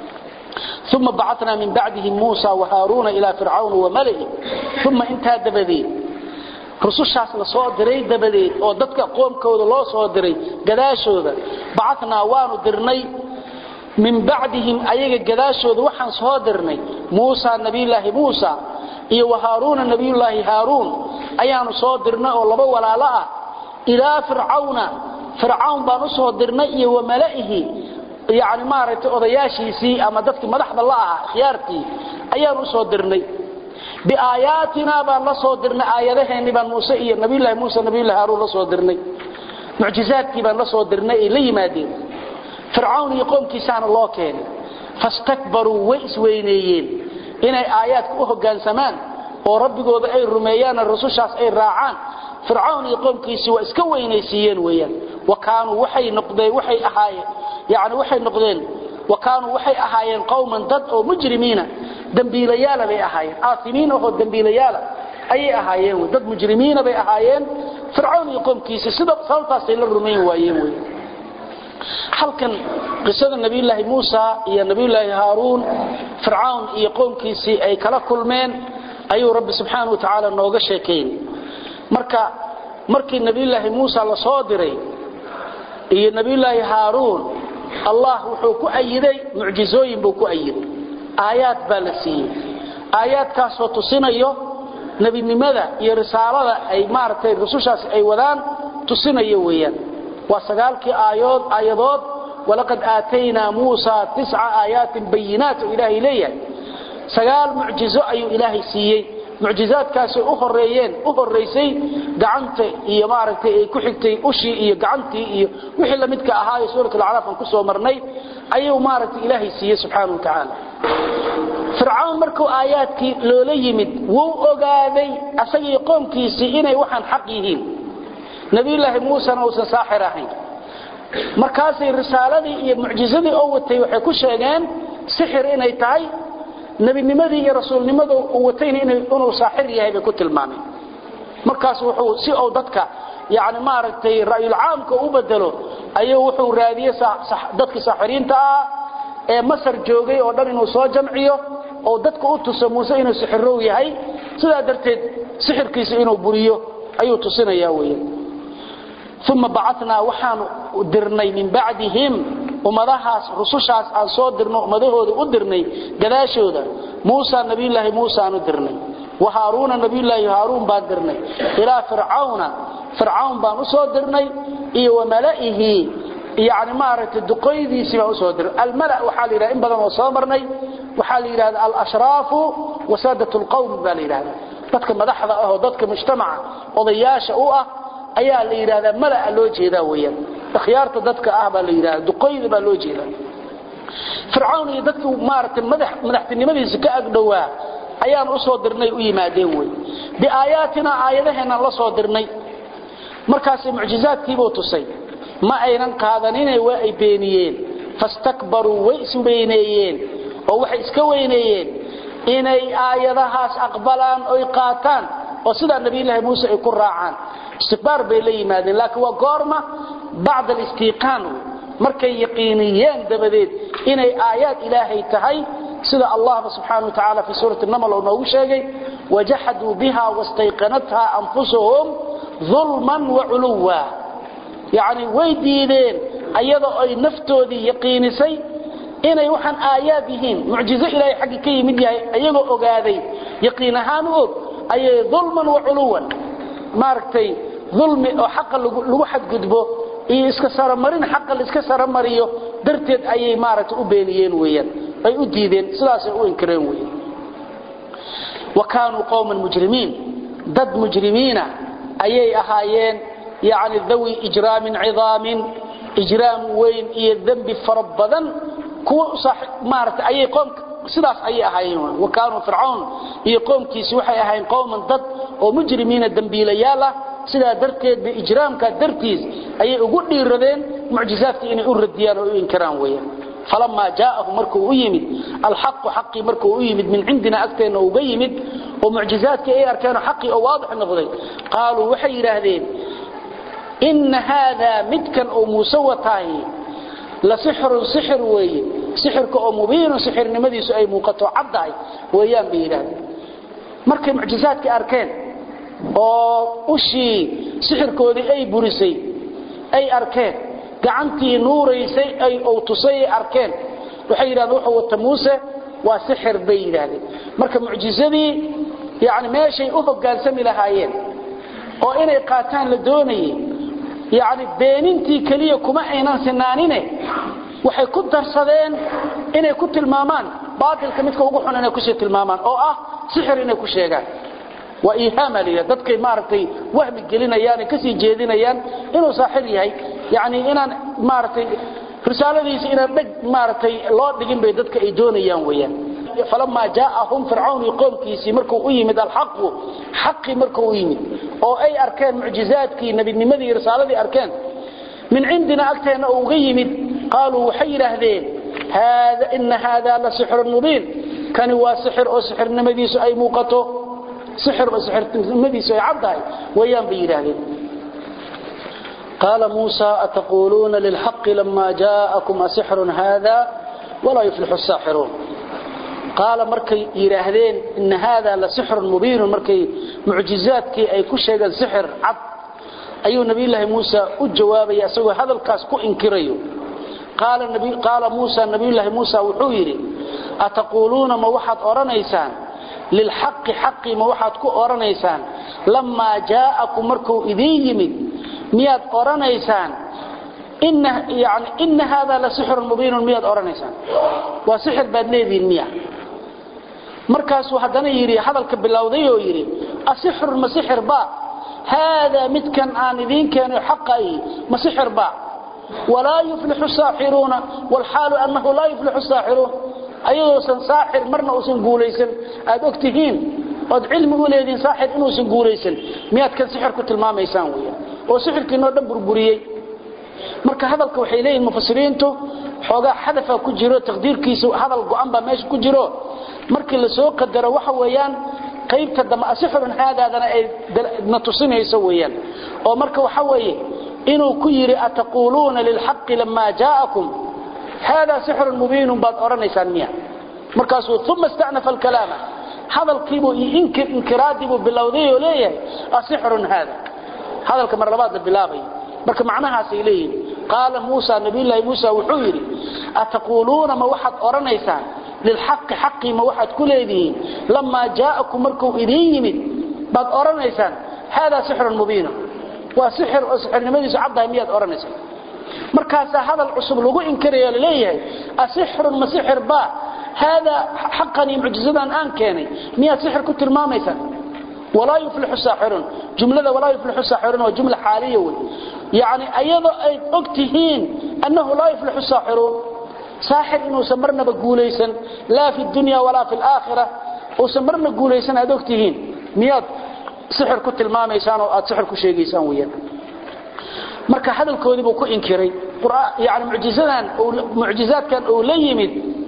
ثم بعثنا من بعدهم موسى وهارون إلى فرعون وملئه ثم انتهى دبدين رسوشاس la soo diray dabadeed oo dadka qoomkooda loo soo diray gadaashooda bacatna waanu dirnay min ba'dihim ayaga gadaashooda waxaan soo dirnay Muusa nabiyulaahi Muusa iyo Haarun nabiyulaahi Haarun ayaanu soo dirnay oo laba walaalo ah ila fircawn baanu soo dirnay iyo wamala'ihi يعني ما رأيت أضياشيسي أما دفك مدحض الله خيارتي أيان أصدرني بآياتنا بان لصدرنا آياتهن بان موسى نبي الله موسى نبي الله هارون لصدرني معجزاتي بان لصدرني إلي ما دين فرعون يقوم كيسان الله كان فاستكبروا ويسوينيين إن آيات كوهو قان سمان وربي قوض أي الرميان الرسول شاس أي الراعان فرعون يقوم كيسي وإسكوينيسيين ويان وكانوا وحي نقضي وحي أحايا يعني وحي نقضين وكانوا وحي أحايين قوما ضد أو مجرمين دنبيليالا بي أحايين آثمين وهو دنبيليالا أي أحايين ضد مجرمين بي أحايين فرعون يقوم كيسي صدق صلطة سيل الرمين وأيين حلقا قصة النبي الله موسى يا نبي الله هارون فرعون يقوم كيسي أي كلا كل من أي رب سبحانه وتعالى نوغا شاكين markii nabiyullaahi Muusa la soo diray iyo nabiyullaahi Haaruun Allah wuxuu ku ayiday mucjizooyin buu ku ayiday aayad baa la siiyay aayadkaas oo tusinayo nabinimada iyo risaalada ay maartay rusushaas ay wadaan tusinayo weeyaan waa sagaalkii aayadood walaqad aatayna Muusa 9 aayatin bayinaat ilaahi leeyahay sagaal mucjizo ayuu ilaahi siiyay معجزات كاسي أخريسي قعنتي إيا ماركتي إيا كحكتي أشي إيا قعنتي إيا وحي لمدك أهاي سورة العراف انكسوا مرني أيو ماركتي إلهي سيه سبحانه وتعالى فرعون مركو آياتك لولي يمد وقاذي أساقي يقوم كيسي إني وحن حقيهين نبي الله موسى نوسى ساحرهين مركاسي الرسالة إيا معجزة أوتي وحي كشيغان سحر إني تاي nabinimadii iyo rasuulnimadu uu watayna inuu saaxir yahay bay ku tilmaamay markaas wuxuu si oo dadka yaani maaragtay raayul caamka u bedelo ayuu wuxuu raadiyay dadka saaxiriinta ee Masar joogay oo dhan inuu soo jamciyo oo dadka u tuso Muuse inuu sixiro yahay sida darteed sixirkiisa inuu buriyo ayuu tusinayaa weeyaan ثم بعثنا وحان درني من بعدهم ومدحاس رسوشاس aan soo dirno madahooda u dirnay gadaashooda Muusa nabi ilaahi Muusa aan dirnay wa Haaruun nabi ilaahi Haaruun baan dirnay ila fircaun baan u soo dirnay iyo wamala'ihi yaani maaragtay duqeydiisi baan u soo dirnay al mala waxa la yiraahdaa in badan oo soo marnay waxa la yiraahdaa al ashraf wa sadatu al qawm baa la yiraahdaa dadka madaxda ah oo dadka mujtamaca odayaasha u ah ayaa la yiraahdaa mala loo jeedaa weeyaan khiyaarta dadka ah baa la yiraahdaa duqeyda baa loo jeedaa fircaun iyo dadku maartay madaxtinimadiisa ka agdhawaa ayaan u soo dirnay u yimaadeen way bi aayatina aayadaheena la soo dirnay markaas mucjizaadkii buu tusay ma aynan qaadaninay waa ay beeniyeen fastakbaru way isbeeniyeen oo waxay iska weyneeyeen inay aayadahaas aqbalaan oo qaataan oo sida nabi ilaahi Muuse ay ku raacaan استكبار بيلي مادين لكن وقارمة بعد الاستيقان مركي يقينيين دبديد إني آيات إلهي تهي سيدة الله سبحانه وتعالى في سورة النمل ونوشيغي وجحدوا بها واستيقنتها أنفسهم ظلما وعلوا يعني ويديدين أيضا أي نفتو دي يقينسي إني وحن آياتهم معجزة إلهي حقيقي مدي أيضا أقاذي يقينهان أي ظلما وعلوا maartay dhulmi oo xaq lagu xad gudbo iyo iska saramarin xaq la iska saramariyo darteed ayay maartay u beeniyeen weeyaan ay u diideen sidaas ay u inkareen weeyaan وكانوا قوما مجرمين ضد مجرمين ayay ahaayeen yaani dhawi ijraam cidaam ijraam weyn iyo dambi farabadan kuwa maartay ayay qoom sidaas ayay ahaayeen وكانوا فرعون iyo qoomkiisa waxay ahaayeen qowman dad oo mujrimiina dambiilayaal sida darteed bi ijraamka dartiis ayay ugu dhiiradeen mucjizaadkii inay u radiyaan oo inkaraan weeyaan فلما جاءه مركو يمد الحق حقي مركو يمد من عندنا اكتنا وبيمد ومعجزاتك اي اركان حقي او واضح نقضي قالوا وحي يراهدين إن هذا متكن أو مسوتاي لسحر سحر وي سحر كأو مبين سحر نمدي سأي موقته عبداي ويان بيران markay mucjizaadka arkeen oo ushii sixirkoodii ay burisay ay arkeen gacantii nuureysay ay oo tusay arkeen waxay yiraahdeen waxa wata Muuse waa sixir bay yiraahdeen marka mucjizadii yaani meeshay u hogaansami lahaayeen oo inay qaataan la doonayay yaani beenintii kaliya kuma aynan sinaanine waxay ku darsadeen inay ku tilmaamaan baadilka midka ugu xun inay ku sii tilmaamaan oo ah sixir inay ku sheegaan waa ihama liya dadkay maartay wahmi gelinayaan ka sii jeedinayaan inuu saaxir yahay yaani inaan maartay risaaladiisa inaan dhig maartay loo dhigin bay dadka ay doonayaan weeyaan falama jaa'ahum fir'aun qawmkiisi markuu u yimid al-haqq haqqi markuu u yimid oo ay arkeen mucjizaadkii nabinimadii risaaladii arkeen من عندنا أكتنا أغيمد قالوا حير أهدين هذا إن هذا لسحر مبين كان هو سحر أو سحر نمديس أي موقته سحر وسحر نمديس أي عبده ويان بير أهدين قال موسى أتقولون للحق لما جاءكم سحر هذا ولا يفلح الساحرون قال مركي يراهدين إن هذا لسحر مبين مركي معجزاتك أي كل شيء سحر عبد أيها نبي الله موسى الجواب يسوي هذا الكاس كو انكريو قال موسى نبي الله موسى وحويري أتقولون ما وحد أرانيسان للحق حقي ما وحد كو أرانيسان لما جاءكم مركو إذين يمد مياد أرانيسان إن هذا لسحر مبين مياد أرانيسان وسحر بادليذي المياه مركز وحدنا يري هذا الكبلاوذي يري أسحر ما سحر با هذا متكن آنذين كانوا حقا مسحر با ولا يفلح الساحرون والحال أنه لا يفلح الساحرون أيضا ساحر مرنا أسن قوليسن أدوكتهين قد علم أوليدين ساحر إنه أسن قوليسن ميات كان سحر كتل ما ميسانوية وسحر كنو دبر بريي marka hadalka waxay leeyihiin mufassiriintu xogaa hadafa ku jiro taqdiirkiisa hadal go'an ba meesha ku jiro markii la soo qadaro waxa weeyaan qaybta dama asixrun haadana ay natusinayso weeyaan oo marka waxa weeye inuu ku yiri ataquluna lil haqq lamma jaakum hada sihrun mubin bad oranaysan miya markaas uu thumma istanafa al kalama hadalkiibu inkiraadibu bilawdiyo leeyahay asihrun hadalka mar labaad bilaabay marka macnahaas ay leeyihiin qaala Musa nabiyullah Musa wuxuu yiri ataquluna ma waxad oranaysan lil haqq haqqi ma waxad ku leediin lama jaakum markuu idin yimid bad oranaysan hada sihrun mubin wa sihr asxirnimadiisu cabda miyad oranaysan markaas hadal cusub lagu inkirayo leeyahay asihrun ma sihr ba hada haqqan mu'jizadan aan keenay miyad sihr ku tilmaamaysan ولا يفلح الساحرون جملة ولا يفلح الساحرون وجملة حالية يعني أيضا أكتهين أنه لا يفلح الساحرون ساحر إنه سمرنا بقوليسا لا في الدنيا ولا في الآخرة وسمرنا بقوليسا هذا أكتهين مياد سحر كنت الماما يسانو سحر كشيء يسانو ويان marka hadalkoodii buu ku inkiray yaani mucjizaad kan oo la yimid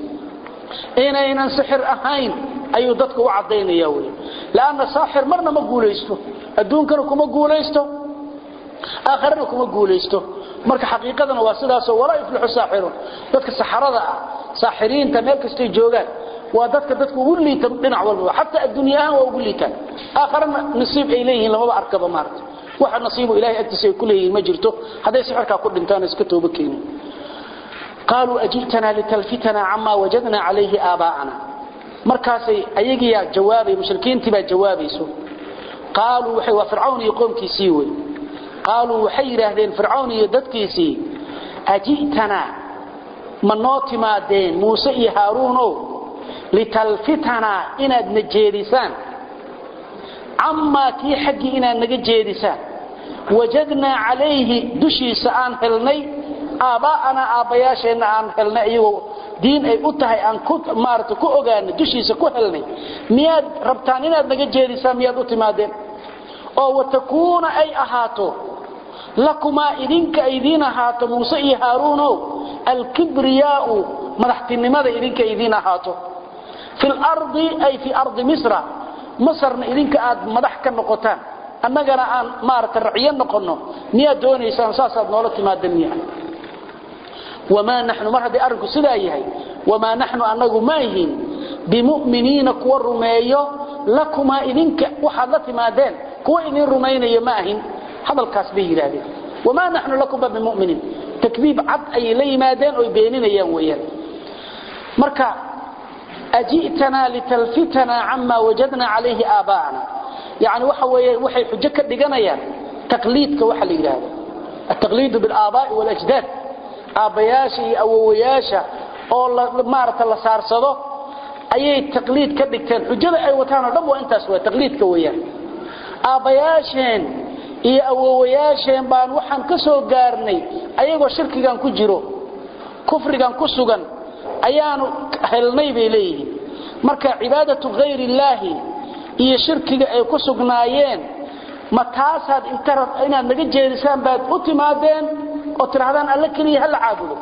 inaynan sixir ahayn ayuu dadku u cadeynaya weey laana saaxir marna ma guuleysto adduunkana kuma guuleysto aakhirana kuma guuleysto marka xaqiiqadana waa sidaas oo wala iflahu saaxirun dadka saxarada saaxiriinta meel kasta joogaan waa dadka ugu liita dhinac walba hatta adduunyaha waa ugu liita aakhirana nasiib ay leeyihiin lama arkaba maarta waxa nasiibu ilaahay agtiisa ku leeyahay ma jirto haday sixirka ku dhintaan iska tooba keenin قالوا أجئتنا لتلفتنا عما وجدنا عليه آباءنا مركاسي أيجي جوابي مشركين تبا جوابي سو قالوا وحي وفرعون يقوم كيسيوي قالوا وحي رهدين فرعون يدد كيسي أجئتنا منوتي ما دين موسى هارونو لتلفتنا إنا نجيرسان عما كي حقي إنا نجيرسان وجدنا عليه دشي سآن هلني آباءنا آباياشينا aan helnay iyagu diin ay u tahay aan ku maarto ku ogaano dushiisa ku helnay miyaad rabtaan inaad naga jeedisaan miyaad u timaadeen oo watakuuna ay ahaato lakuma idinka idin ahaato Muuse iyo Haaruuno al-kibriyaa'u madaxtinimada idinka idin ahaato fil ardi ay fi ardi misra masarna idinka aad madax ka noqotaan annagana aan maarta raciyo noqono miya doonaysaan saasaad noola timaadeen miya wama nahnu marhadi arku sidaa yahay wama nahnu anagu maahin bimu'minina kuwa rumeeyo lakuma idinka waxaad la timaadeen kuwa idin rumaynayo maahin hadalkaas bay yiraahdeen wama nahnu lakum bimu'minin takdiib cad ay la yimaadeen oo beeninayaan weeyaan marka ajitana litalfitana amma wajadna alayhi aabaana يعني waxay xujo ka dhiganayaan taqliidka waxa la yiraahdo at-taqlid bil aaba'i wal ajdad aabayaasha iyo awowayaasha oo maarta la saarsado ayay taqliid ka dhigteen xujada ay wataan oo dhan waa intaas waa taqliidka weeyaan aabayaasheen iyo awowayaasheen baan waxaan ka soo gaarnay ayagoo shirkigan ku jiro kufrigan ku sugan ayaanu helnay bay leeyihiin marka cibaadatu ghayri illaahi iyo shirkiga ay ku sugnaayeen ma taasaad inaad naga jeedisaan baad u timaadeen oo tirahdaan alla kaliya hal caabudo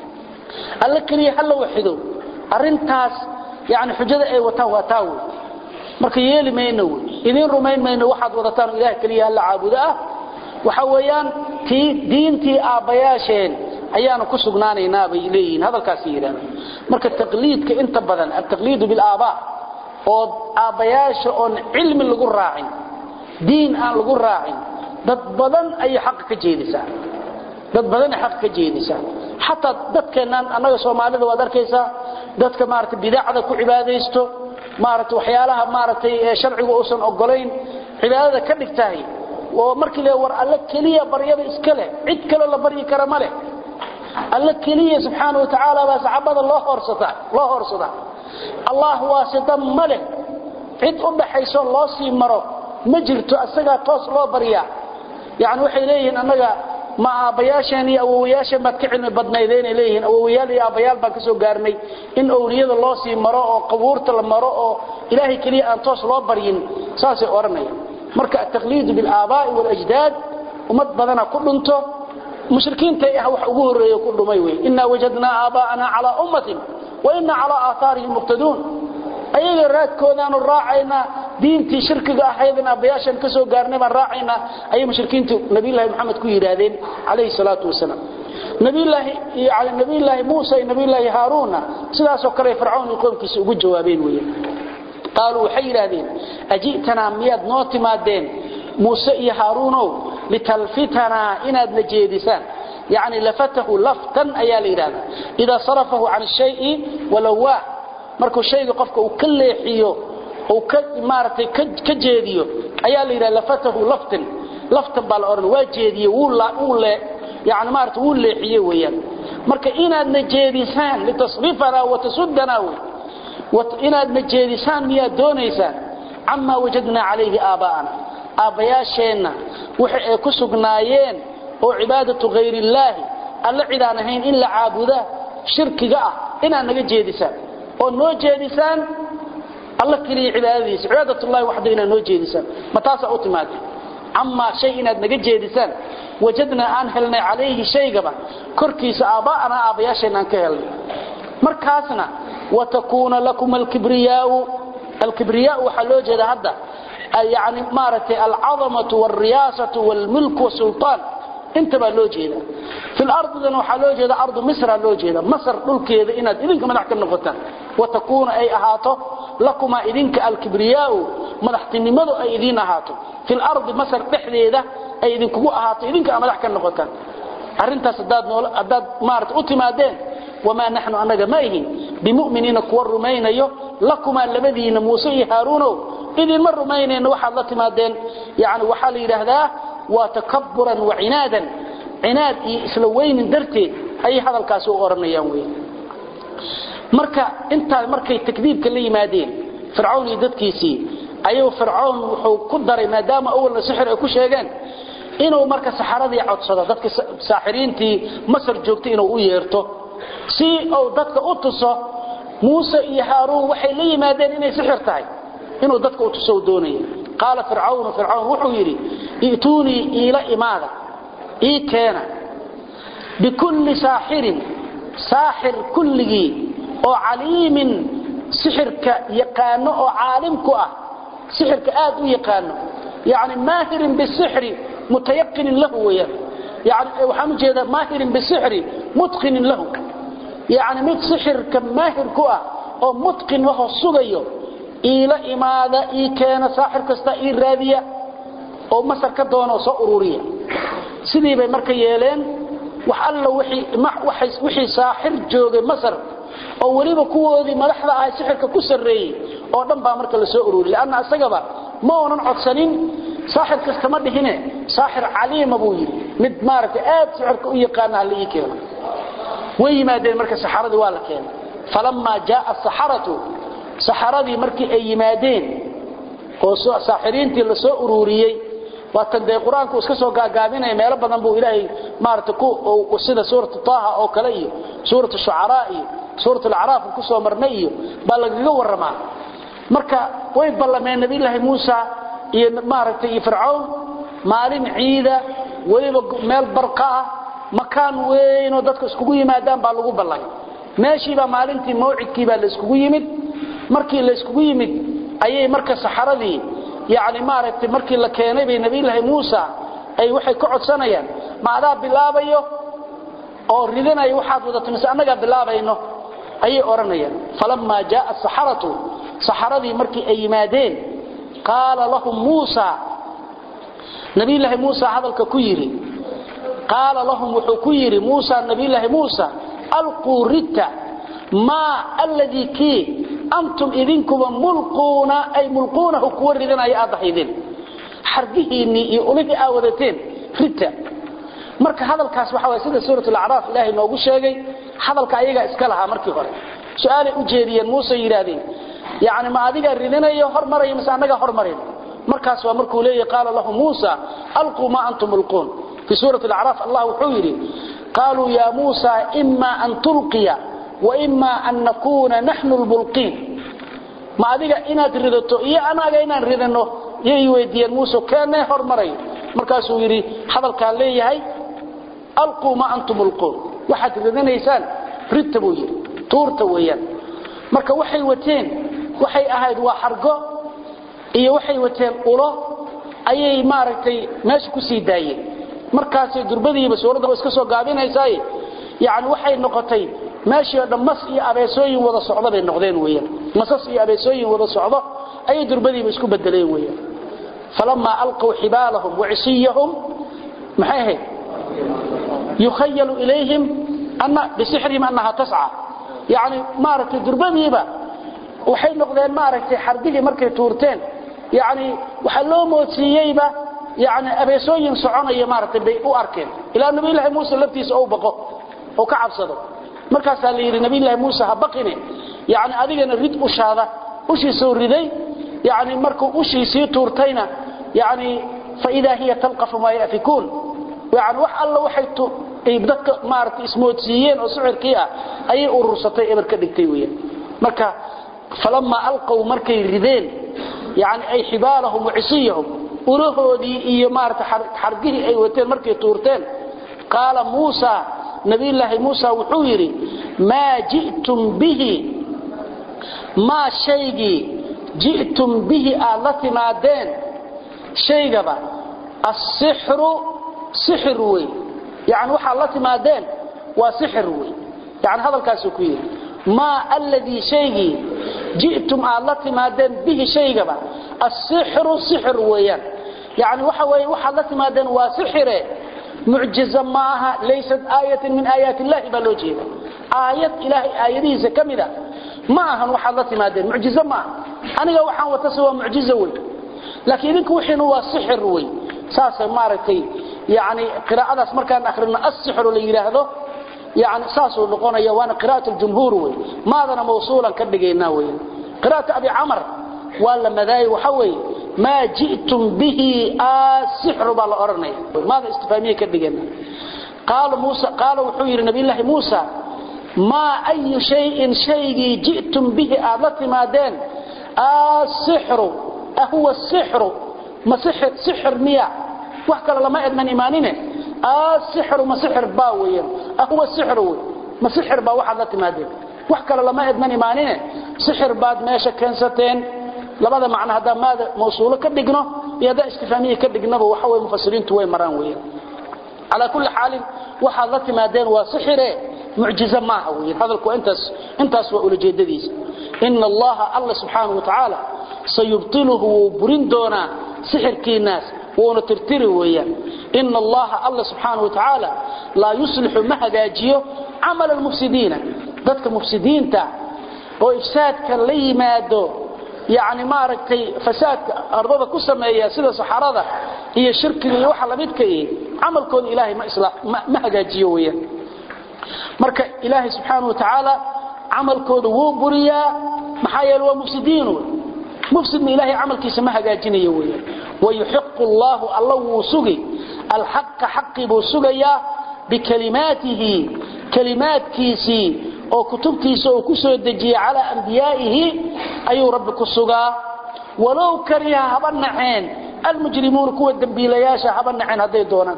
alla kaliya hal waxido arintaas yaani xujada ay wataan waa taaw marka yeeli meeyno idin rumayn meeyno waxaad wadataan ilaahay kaliya hal caabudo ah waxa weeyaan diintii aabayaasheen ayaanu ku sugnaanaynaa bay leeyihiin hadalkaas yiraan marka taqliidka inta badan at-taqliid bil aabaa oo aabayaasha on cilmi lagu raacin diin aan lagu raacin dad badan ay xaq ka jeedisaan dad badan xaq ka jeedisaan hatta dadkeenan anaga Soomaalida wad arkaysaa dadka maartay bidacada ku cibaadeysto maartay waxyaalaha maartay sharcigu uusan ogolayn cibaadada ka dhigtahay oo markii la war alla kaliya baryada iska leh cid kale la baryi kara ma leh alla kaliya subhanahu wa ta'ala ba saxaabada loo horsada الله واسطة ملك عد أبحيث الله سيمره مجرت أسقى توص الله بريا يعني وحي إليهن أنك مع أبياشاني أو وياشا ما تكعلم بدنا إليهن إليهن أو ويالي أبيال باكسو قارني إن أولياء الله سيمره وقبورت المرأة إلهي كليه أن توص الله بريين ساسي أورني مركع التقليد بالآباء والأجداد ومد بدنا كل انتو مشركين تيها وحقوه كل ميوي إنا وجدنا آباءنا على أمة وإن على آثارهم مقتدون أيها الراد كودان الراعينا دينتي شركة أحيثنا بياشا كسو قارنبا الراعينا أي مشركين نبي الله محمد كوير هذين عليه الصلاة والسلام نبي الله موسى نبي الله هارون سلاسو كري فرعون يقوم كسو جوابين ويا قالوا حير هذين أجئتنا مياد نوتي مادين موسى هارون لتلفتنا إناد نجيدسان يعني لفته لفتا أيال إيران إذا صرفه عن الشيء ولواه مركو الشيء قفك وكليحيه وكمارتي كجيديه أيال إيران لفته لفتا بالأورن واجيديه ولا يعني مارت وليحيه ويان مركو إنا نجيدسان لتصرفنا وتسدنا وإنا نجيدسان ميا دونيسان عما وجدنا عليه آباءنا آبياشينا وحي كسقنايين وعبادة غير الله ألا عدانهين إلا عابده شركه إنا نجا جيدسان ونو جيدسان الله كلي عبادة الله وحده إنا نو جيدسان متاسع أوتماد عما شيء إنا نجا جيدسان وجدنا أنهلنا عليه شيء قبا كركيس آباءنا آبياشينا كهلنا مركاسنا وتكون لكم الكبرياء وحلوجه هذا يعني مارتي العظمة والرياسة والملك والسلطان انت با لو جيدا في الارض ذن waxa loo jeeda ardu misra loo jeeda masar dhulkeeda inaad idinka madax ka noqotaan وتكون اي ahaato lakuma idinka alkibriyaa madaxtinimadu ay idin ahaato في الارض masar dhexdeeda ay idinku ahaato idinka madax ka noqotaan arintaas dad maart u timaadeen wama nahnu anaga maahin bimu'minina kuwa rumaynayo lakuma labadiina Muuse iyo Haaruun idin ma rumayneen waxa la timaadeen yaani waxa la yiraahdaa وتكبرا وعنادا عناد isla weyn darteed ay hadalkaas u oranayaan weey marka inta markay takdiibka la yimaadeen fircoon iyo dadkiisii ayuu fircoon wuxuu ku daray maadaama awal sixir ay ku sheegeen inuu marka saxaradii codsado dadka saaxiriintii Masar joogtay inuu u yeerto si oo dadka u tuso Muuse iyo Haaruun waxay la yimaadeen inay sixir tahay inuu dadka u tuso doonayay قال فرعون وحيري ائتوني إلى إمادة كان بكل ساحر كله وعليم سحرك يقانه وعالمك سحرك آد يقانه يعني ماهر بالسحر متيقن له ويا يعني وحنا جيدا ماهر بالسحر متقن له يعني مid سحر كماهر كوا او متقن وهو سغيو الى اماده اي كان ساحر كستا اي راديا او مسر كدونو سو ururiya sidii bay markay yeeleen wax alla wixii saaxir joogay masar oo waliba kuwoodii madaxda ah sixirka ku sareeyay oo dhan baa marka la soo ururiyay anna asagaba ma oonan codsanin saaxir kasta ma dhihine saaxir caliim abuu yiri mid maarka aad sixirka u yaqaan hal ii keeno way yimaadeen marka saxaradii waa la keenay falamma jaa as-saharatu saxaradii markii ay yimaadeen oo saaxiriintii la soo ururiyay واتن دي قرآنك اسكسو قاقابين ميلا بدن بو إلهي مارتكو وسيدة سورة طه أو كلي سورة الشعراء سورة الأعراف كسو مرني بلغيقو الرمان مركا ويب بالله من نبي الله موسى مارتي فرعون مالين عيدة ويب ميل برقاء مكان وين ودادك اسكوكو يمادان بلغو بالله ماشي با مالينتي موعدكي با لاسكوكو يمد مركي لاسكوكو يمد أي مركا سحرة دي يعني ما رأيت مركي اللي كان نبي الله موسى أي وحي كعد سنيا مع ذا بلابيه أو ردنا أي واحد وذا تنسأنا بلابينه أي أورنيا فلما جاء السحرة سحرة مركي أي مادين قال لهم موسى نبي الله موسى هذا الككيري قال لهم وحكيري موسى نبي الله موسى ألقوا ردة ما الذي كي أنتم إذنكم ملقون أي ملقونه كوردين أي أضحيدين حرقهيني يقولي آودتين ردة marka hadalkaas waxa way sida suuratul a'raaf ilaahay noogu sheegay hadalka ayaga iska laha markii hore su'aal u jeediyeen Muuse yiraahdeen yaani ma adiga ridinayo hormaray mise anaga hormarin markaas waa markuu leeyahay qaala lahu Muuse alqu ma antum mulqun fi suuratul a'raaf Allah wuxuu yiri qaalu ya Muuse imma an tulqiya wa imma an nakuna nahnu al-mulqin ma adiga inaad ridato iyo anaga inaan ridano yey weydiyeen Muuse keenay hormaray markaas uu yiri hadalka leeyahay alqu ma antum mulqun waxaad ridanaysaan ridtabuu yiri tuurta weeyaan marka waxay wateen waxay ahayd waa xargo iyo waxay wateen ulo ayay maaragtay meesha ku sii daayeen markaas durbadiiba suurada iska soo gaabinaysay yaani waxay noqotay meeshii dhamas iyo abeesooyin wada socdo bay noqdeen weeyaan masas iyo abeesooyin wada socdo ayay durbadiiba isku bedeleen weeyaan فلما ألقوا حبالهم وعصيهم محيه يخيل إليهم أن بسحرهم أنها تسعى يعني مارك دربانيبا وحين نقضين مارك حربيه مركي تورتين يعني وحلو موتسييبا يعني أبيسوين سعونا مارك بيئو أركين إلى نبي الله موسى لفتيس أو بقو أو كعب صدر مركز لي نبي الله موسى هبقني يعني أدينا الرد أشهده أشي سور ردي يعني مركو أشي سيتورتينا يعني فإذا هي تلقف ما يأفكون يعني وح الله وحيته يبدك مارت اسموتسيين أو سعر كيا أي أرصتي إبرك دكتيوية مركا فلما ألقوا مركي الردين يعني أي حبالهم وعصيهم أروحوا دي إيه مارت حرقه أي وتين مركي تورتين قال موسى نبي الله موسى وحويري ما جئتم به ما شيء جئتم به آلتي مادين شيغبا السحر سحر وي يعني وحا الله تمادين وسحر وي يعني هذا الكاس كوير ما الذي شيء جئتم الله تمادين به شيغبا السحر سحر وي يعني وحا الله تمادين وسحر معجزه معها ليست آية من آيات الله بلوجيه آيات إلهي آياتيسه كميده معها وحا الله تمادين معجزه ما انا وحا وتسوى معجزه وي لكن إنكم وحين هو السحر وي ساسا ماركي يعني قراءة مركان أخرنا السحر اللي يلاهده يعني ساسو نقونا يوانا قراءة الجمهور وي ماذا موصولا كدقينا وي قراءة أبي عمر ولا مذاي وحوي ما جئتم به السحر بالأرني ماذا استفهامية كدقينا قال وحوير نبي الله موسى ما أي شيء جئتم به آلتي مادين السحر أهو السحر ما سحر مياه وحكى لما إدمان إيمانينه السحر ما سحر باويا أهو السحر ما سحر با واحد لا تمادين وحكى لما إدمان إيمانينه سحر بعد ماشا كنستين labada macna hada maada mawsuula ka dhigno iyo hada istifaamiye ka dhignaba waxa way mufassiriintu way maraan weeyaan ala kulli xaal waxa la timaadeen waa sixire mucjiza ma aha weeyaan hadalku intaas waa ulajeedadiisa inna allaha allah subhanahu wa ta'ala sayubtiluhu burindona sixirkiinaas وأنا ترتري وياه إن الله سبحانه وتعالى لا يصلح مهجاجيه عمل المفسدين ذاتك مفسدين تاع وإفساد كان لي مادو يعني ما ركتي فساد أرضه كسمة هي سيدة صحراء هي شرك اللي وحى لبيتك عمل كون إلهي ما إصلاح مهجاجيه وياه مركا إلهي سبحانه وتعالى عمل كون وبريا محايل ومفسدين مفسد إلهي عمل كيس مهجاجينيه وياه ويحق الله وسقي الحق حق بسقيا بكلماته كلمات كيسي أو كتب كيسي أو كسو الدجي على أنبيائه أي ربك السقا ولو كره هبنعين المجرمون كوة الدنبيلياشا هبنعين هذي دونا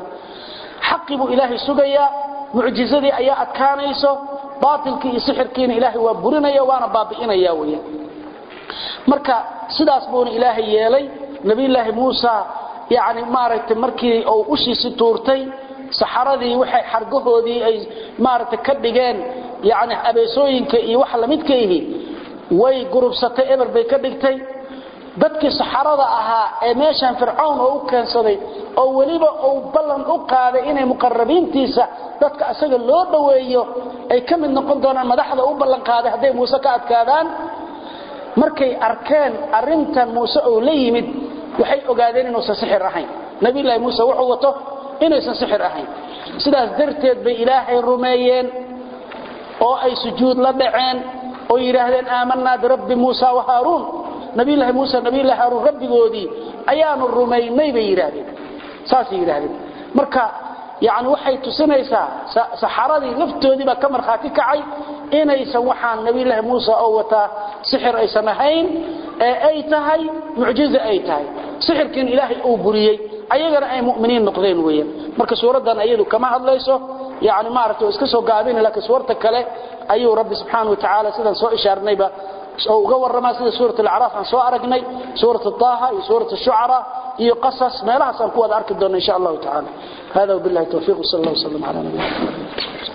حق إلهي سقيا معجزة أيات كانيسو باطل كي سحر كين إلهي وبرنا يوانا بابئنا ياويا مركا سداس بون إلهي يالي نبي الله موسى يعني مارت مركي أو أشي ستورتي سحردي وحي حرقهودي أي مارت كدقان يعني أبيسوينك وحل مدكيه وي قرب ستة إبر بيكدقتي dadkii saxarada ahaa ee meeshan fircoon oo u keensaday oo waliba oo ballan u qaaday inay muqarrabiintiisa dadka asaga loo dhaweeyo ay kamid noqon doonaan madaxda u ballan qaaday haday Muuse ka adkaadaan markay arkeen arintan Muuse oo la yimid waxay ogaadeen inuu sixir ahayn nabi ilaahay Muuse wuxuu wato inuu sixir ahayn sidaas darteed bay ilaahay rumeeyeen oo ay sujuud la dhaceen oo yiraahdeen aamanna bi rabbi Muuse wa Haarun nabi ilaahay Muuse nabi ilaahay Haarun rabbigoodii ayaanu rumeeynay bay yiraahdeen saas yiraahdeen marka يعني waxay tusinaysaa saxaradii naftoodii ba ka marxaati kacay inaysan waxaan nabi ilaahay Muuse oo wata sixir ay samahayn ay tahay mucjiza ay tahay sixirkin ilaahay uu buriyay ayagana ay muuminiin noqdeen weeyaan marka suuradan ayadu kama hadlayso يعني ma aragto iska soo gaabin laakiin suurta kale ayuu rabbi subhanahu wa ta'ala sidan soo ishaarnayba oo uga warrama sida suurta al-a'raf aan soo aragnay suurta taaha iyo suurta ash-shu'ara iyo qasas meelahaas aan ku wada arki doono insha Allah ta'ala هذا وبالله التوفيق صلى الله وسلم على نبينا محمد